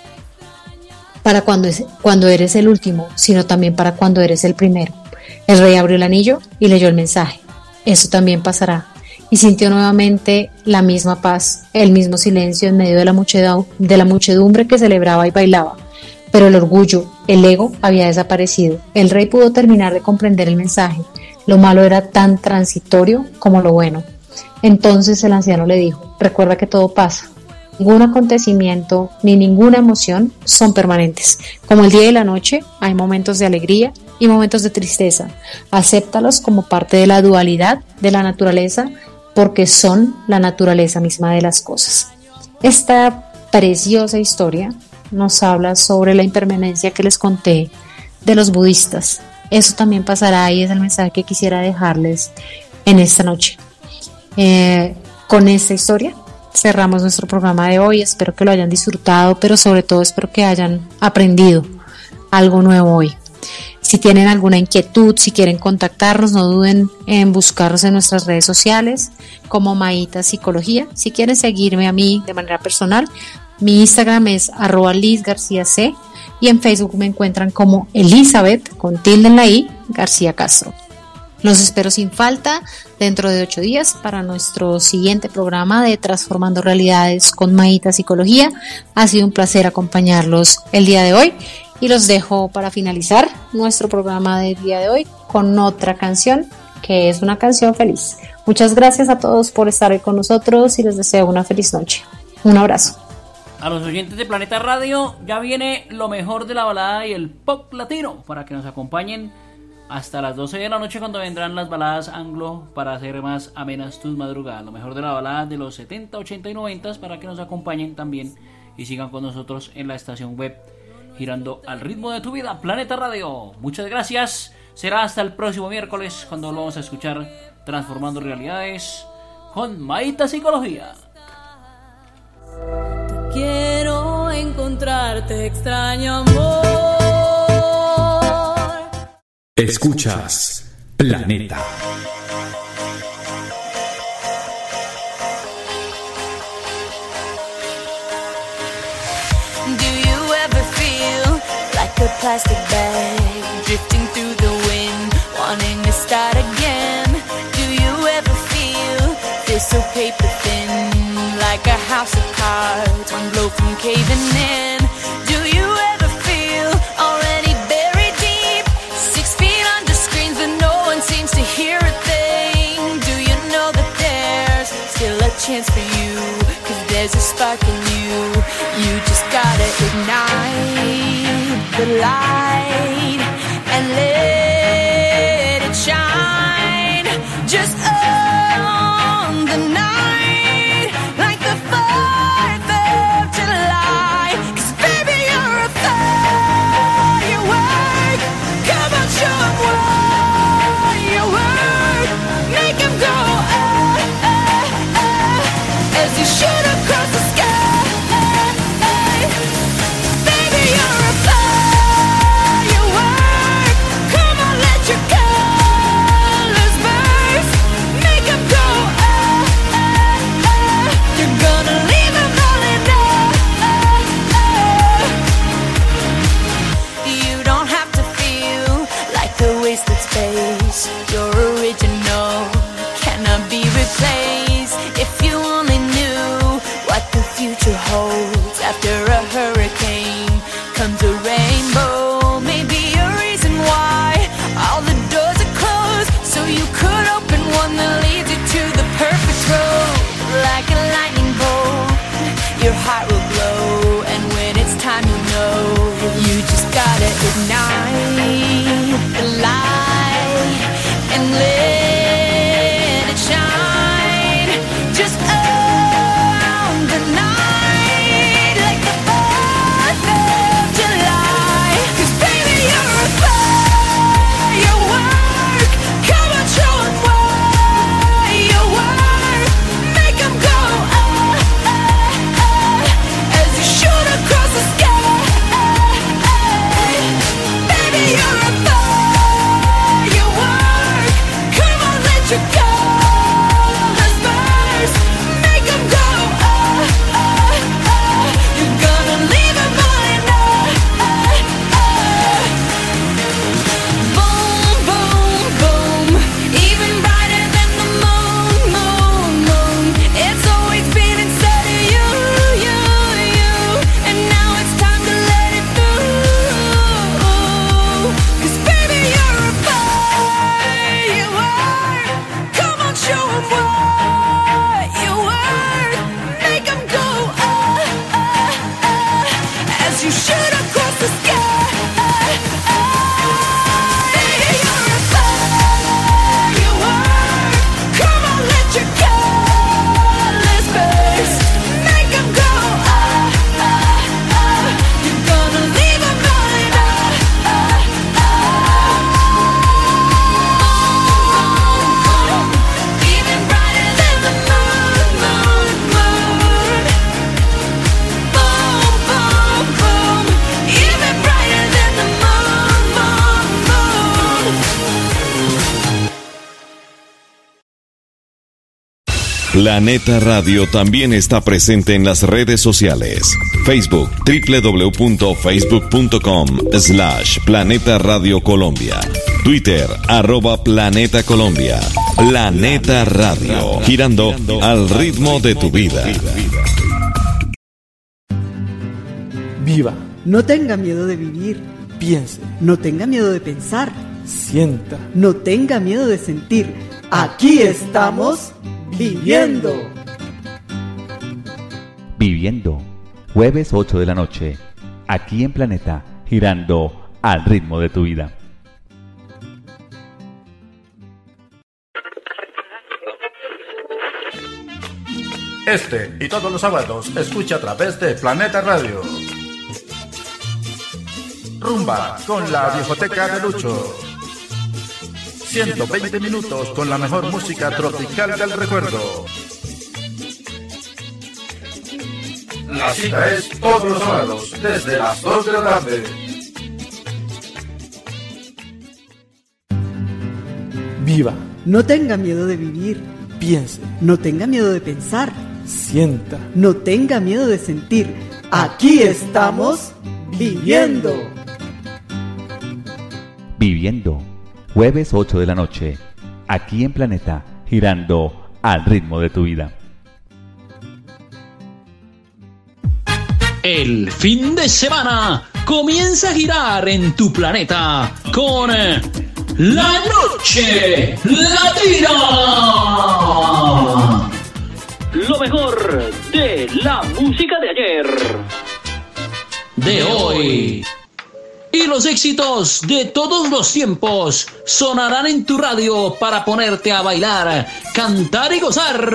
para cuando, es, cuando eres el último, sino también para cuando eres el primero. El rey abrió el anillo y leyó el mensaje. Eso también pasará. Y sintió nuevamente la misma paz, el mismo silencio en medio de la muchedumbre, de la muchedumbre que celebraba y bailaba. Pero el orgullo, el ego, había desaparecido. El rey pudo terminar de comprender el mensaje. Lo malo era tan transitorio como lo bueno. Entonces el anciano le dijo: recuerda que todo pasa. Ningún acontecimiento ni ninguna emoción son permanentes. Como el día y la noche, hay momentos de alegría y momentos de tristeza. Acéptalos como parte de la dualidad de la naturaleza, porque son la naturaleza misma de las cosas. Esta preciosa historia nos habla sobre la impermanencia que les conté de los budistas. Eso también pasará y es el mensaje que quisiera dejarles en esta noche. Eh, con esta historia cerramos nuestro programa de hoy. Espero que lo hayan disfrutado, pero sobre todo espero que hayan aprendido algo nuevo hoy. Si tienen alguna inquietud, si quieren contactarnos, no duden en buscarnos en nuestras redes sociales como Maíta Psicología. Si quieren seguirme a mí de manera personal, mi Instagram es arroba Liz García C y en Facebook me encuentran como Elizabeth con tilde en la I García Castro. Los espero sin falta dentro de ocho días para nuestro siguiente programa de Transformando Realidades con Maíta Psicología. Ha sido un placer acompañarlos el día de hoy Y los dejo para finalizar nuestro programa del día de hoy con otra canción, que es una canción feliz. Muchas gracias a todos por estar hoy con nosotros y les deseo una feliz noche. Un abrazo. A los oyentes de Planeta Radio, ya viene lo mejor de la balada y el pop latino para que nos acompañen hasta las doce de la noche, cuando vendrán las baladas anglo para hacer más amenas tus madrugadas. Lo mejor de la balada de los setenta, ochenta y noventa para que nos acompañen también y sigan con nosotros en la estación web girando al ritmo de tu vida, Planeta Radio. Muchas gracias. Será hasta el próximo miércoles cuando lo vamos a escuchar Transformando Realidades con Maíta Psicología. Quiero encontrarte, extraño amor. Escuchas Planeta. A plastic bag drifting through the wind, wanting to start again. Do you ever feel this so paper thin, like a house of cards, one blow from caving in? Do you ever feel already buried deep, six feet under screens but no one seems to hear a thing? Do you know that there's still a chance for you, 'cause there's a spark in you, you just gotta ignite the light and let it shine. Just on the night, like the fourth of July. 'Cause baby, you're a firework. Come on, show 'em what you work. Make 'em go ah, ah, ah, as you shoot across the sky. Baby, you're a space. Your original cannot be replaced. If you only knew what the future holds. After a hurricane comes a rainbow. Maybe a reason why all the doors are closed, so you could open one that leads you to the perfect road. Like a lightning bolt, your heart will glow, and when it's time you know, you just gotta ignite the light and let it shine. Just on the night, like the fourth of July. 'Cause baby, you're a firework. Come on, show 'em what you work. Make 'em go ah, ah, ah, as you shoot across the sky. Baby, you're a your colors burst, make 'em go ah, ah, ah. You're gonna leave 'em all in ah, ah, ah. Boom, boom, boom, even brighter than the moon, moon, moon. It's always been inside of you, you, you, and now it's time to let it through. 'Cause baby, you're a firework. Come on, show 'em what you worth. Make 'em go ah, ah, ah, as you shoot across the sky. Baby, you're a firework. Come on, let your colors burst. Make 'em go ah, ah, ah. You're gonna leave 'em all in ah, ah, even brighter than the moon, moon, moon. Boom, boom, boom, even brighter than the moon, moon, moon. Planeta Radio también está presente en las redes sociales. Facebook, doble u doble u doble u punto facebook punto com slash Planeta Radio Colombia. Twitter, arroba Planeta Colombia. Planeta Radio, girando al ritmo de tu vida. Viva No tenga miedo de vivir. Piense. No tenga miedo de pensar. Sienta. No tenga miedo de sentir. Aquí estamos viviendo. Viviendo. Jueves ocho de la noche. Aquí en Planeta, girando al ritmo de tu vida. Este y todos los sábados escucha a través de Planeta Radio. Rumba con la Viejoteca de Lucho. ciento veinte minutos con la mejor música tropical del recuerdo. La cita es todos los sábados desde las dos de la tarde. Viva. No tenga miedo de vivir. Piense. No tenga miedo de pensar. Sienta. No tenga miedo de sentir. Aquí estamos viviendo. Viviendo. Jueves ocho de la noche. Aquí en Planeta, girando al ritmo de tu vida. El fin de semana comienza a girar en tu planeta con La Noche Latina. Lo mejor de la música de ayer, de hoy y los éxitos de todos los tiempos sonarán en tu radio para ponerte a bailar, cantar y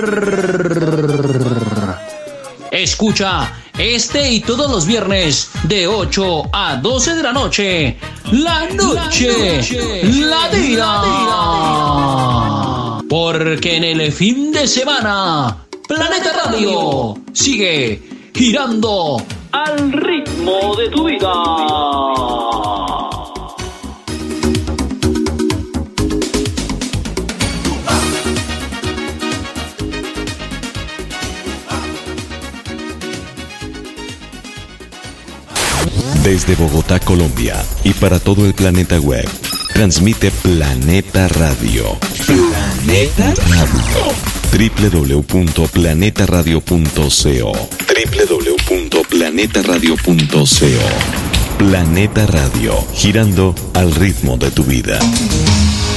gozar. Escucha este y todos los viernes de ocho a doce de la noche, La Noche Latina. Porque en el fin de semana, Planeta Radio sigue girando al ritmo de tu vida. Desde Bogotá, Colombia, y para todo el planeta web, transmite Planeta Radio. Planeta Radio. doble u doble u doble u punto planeta radio punto co. doble u doble u doble u punto planeta radio punto co. Planeta Radio, girando al ritmo de tu vida.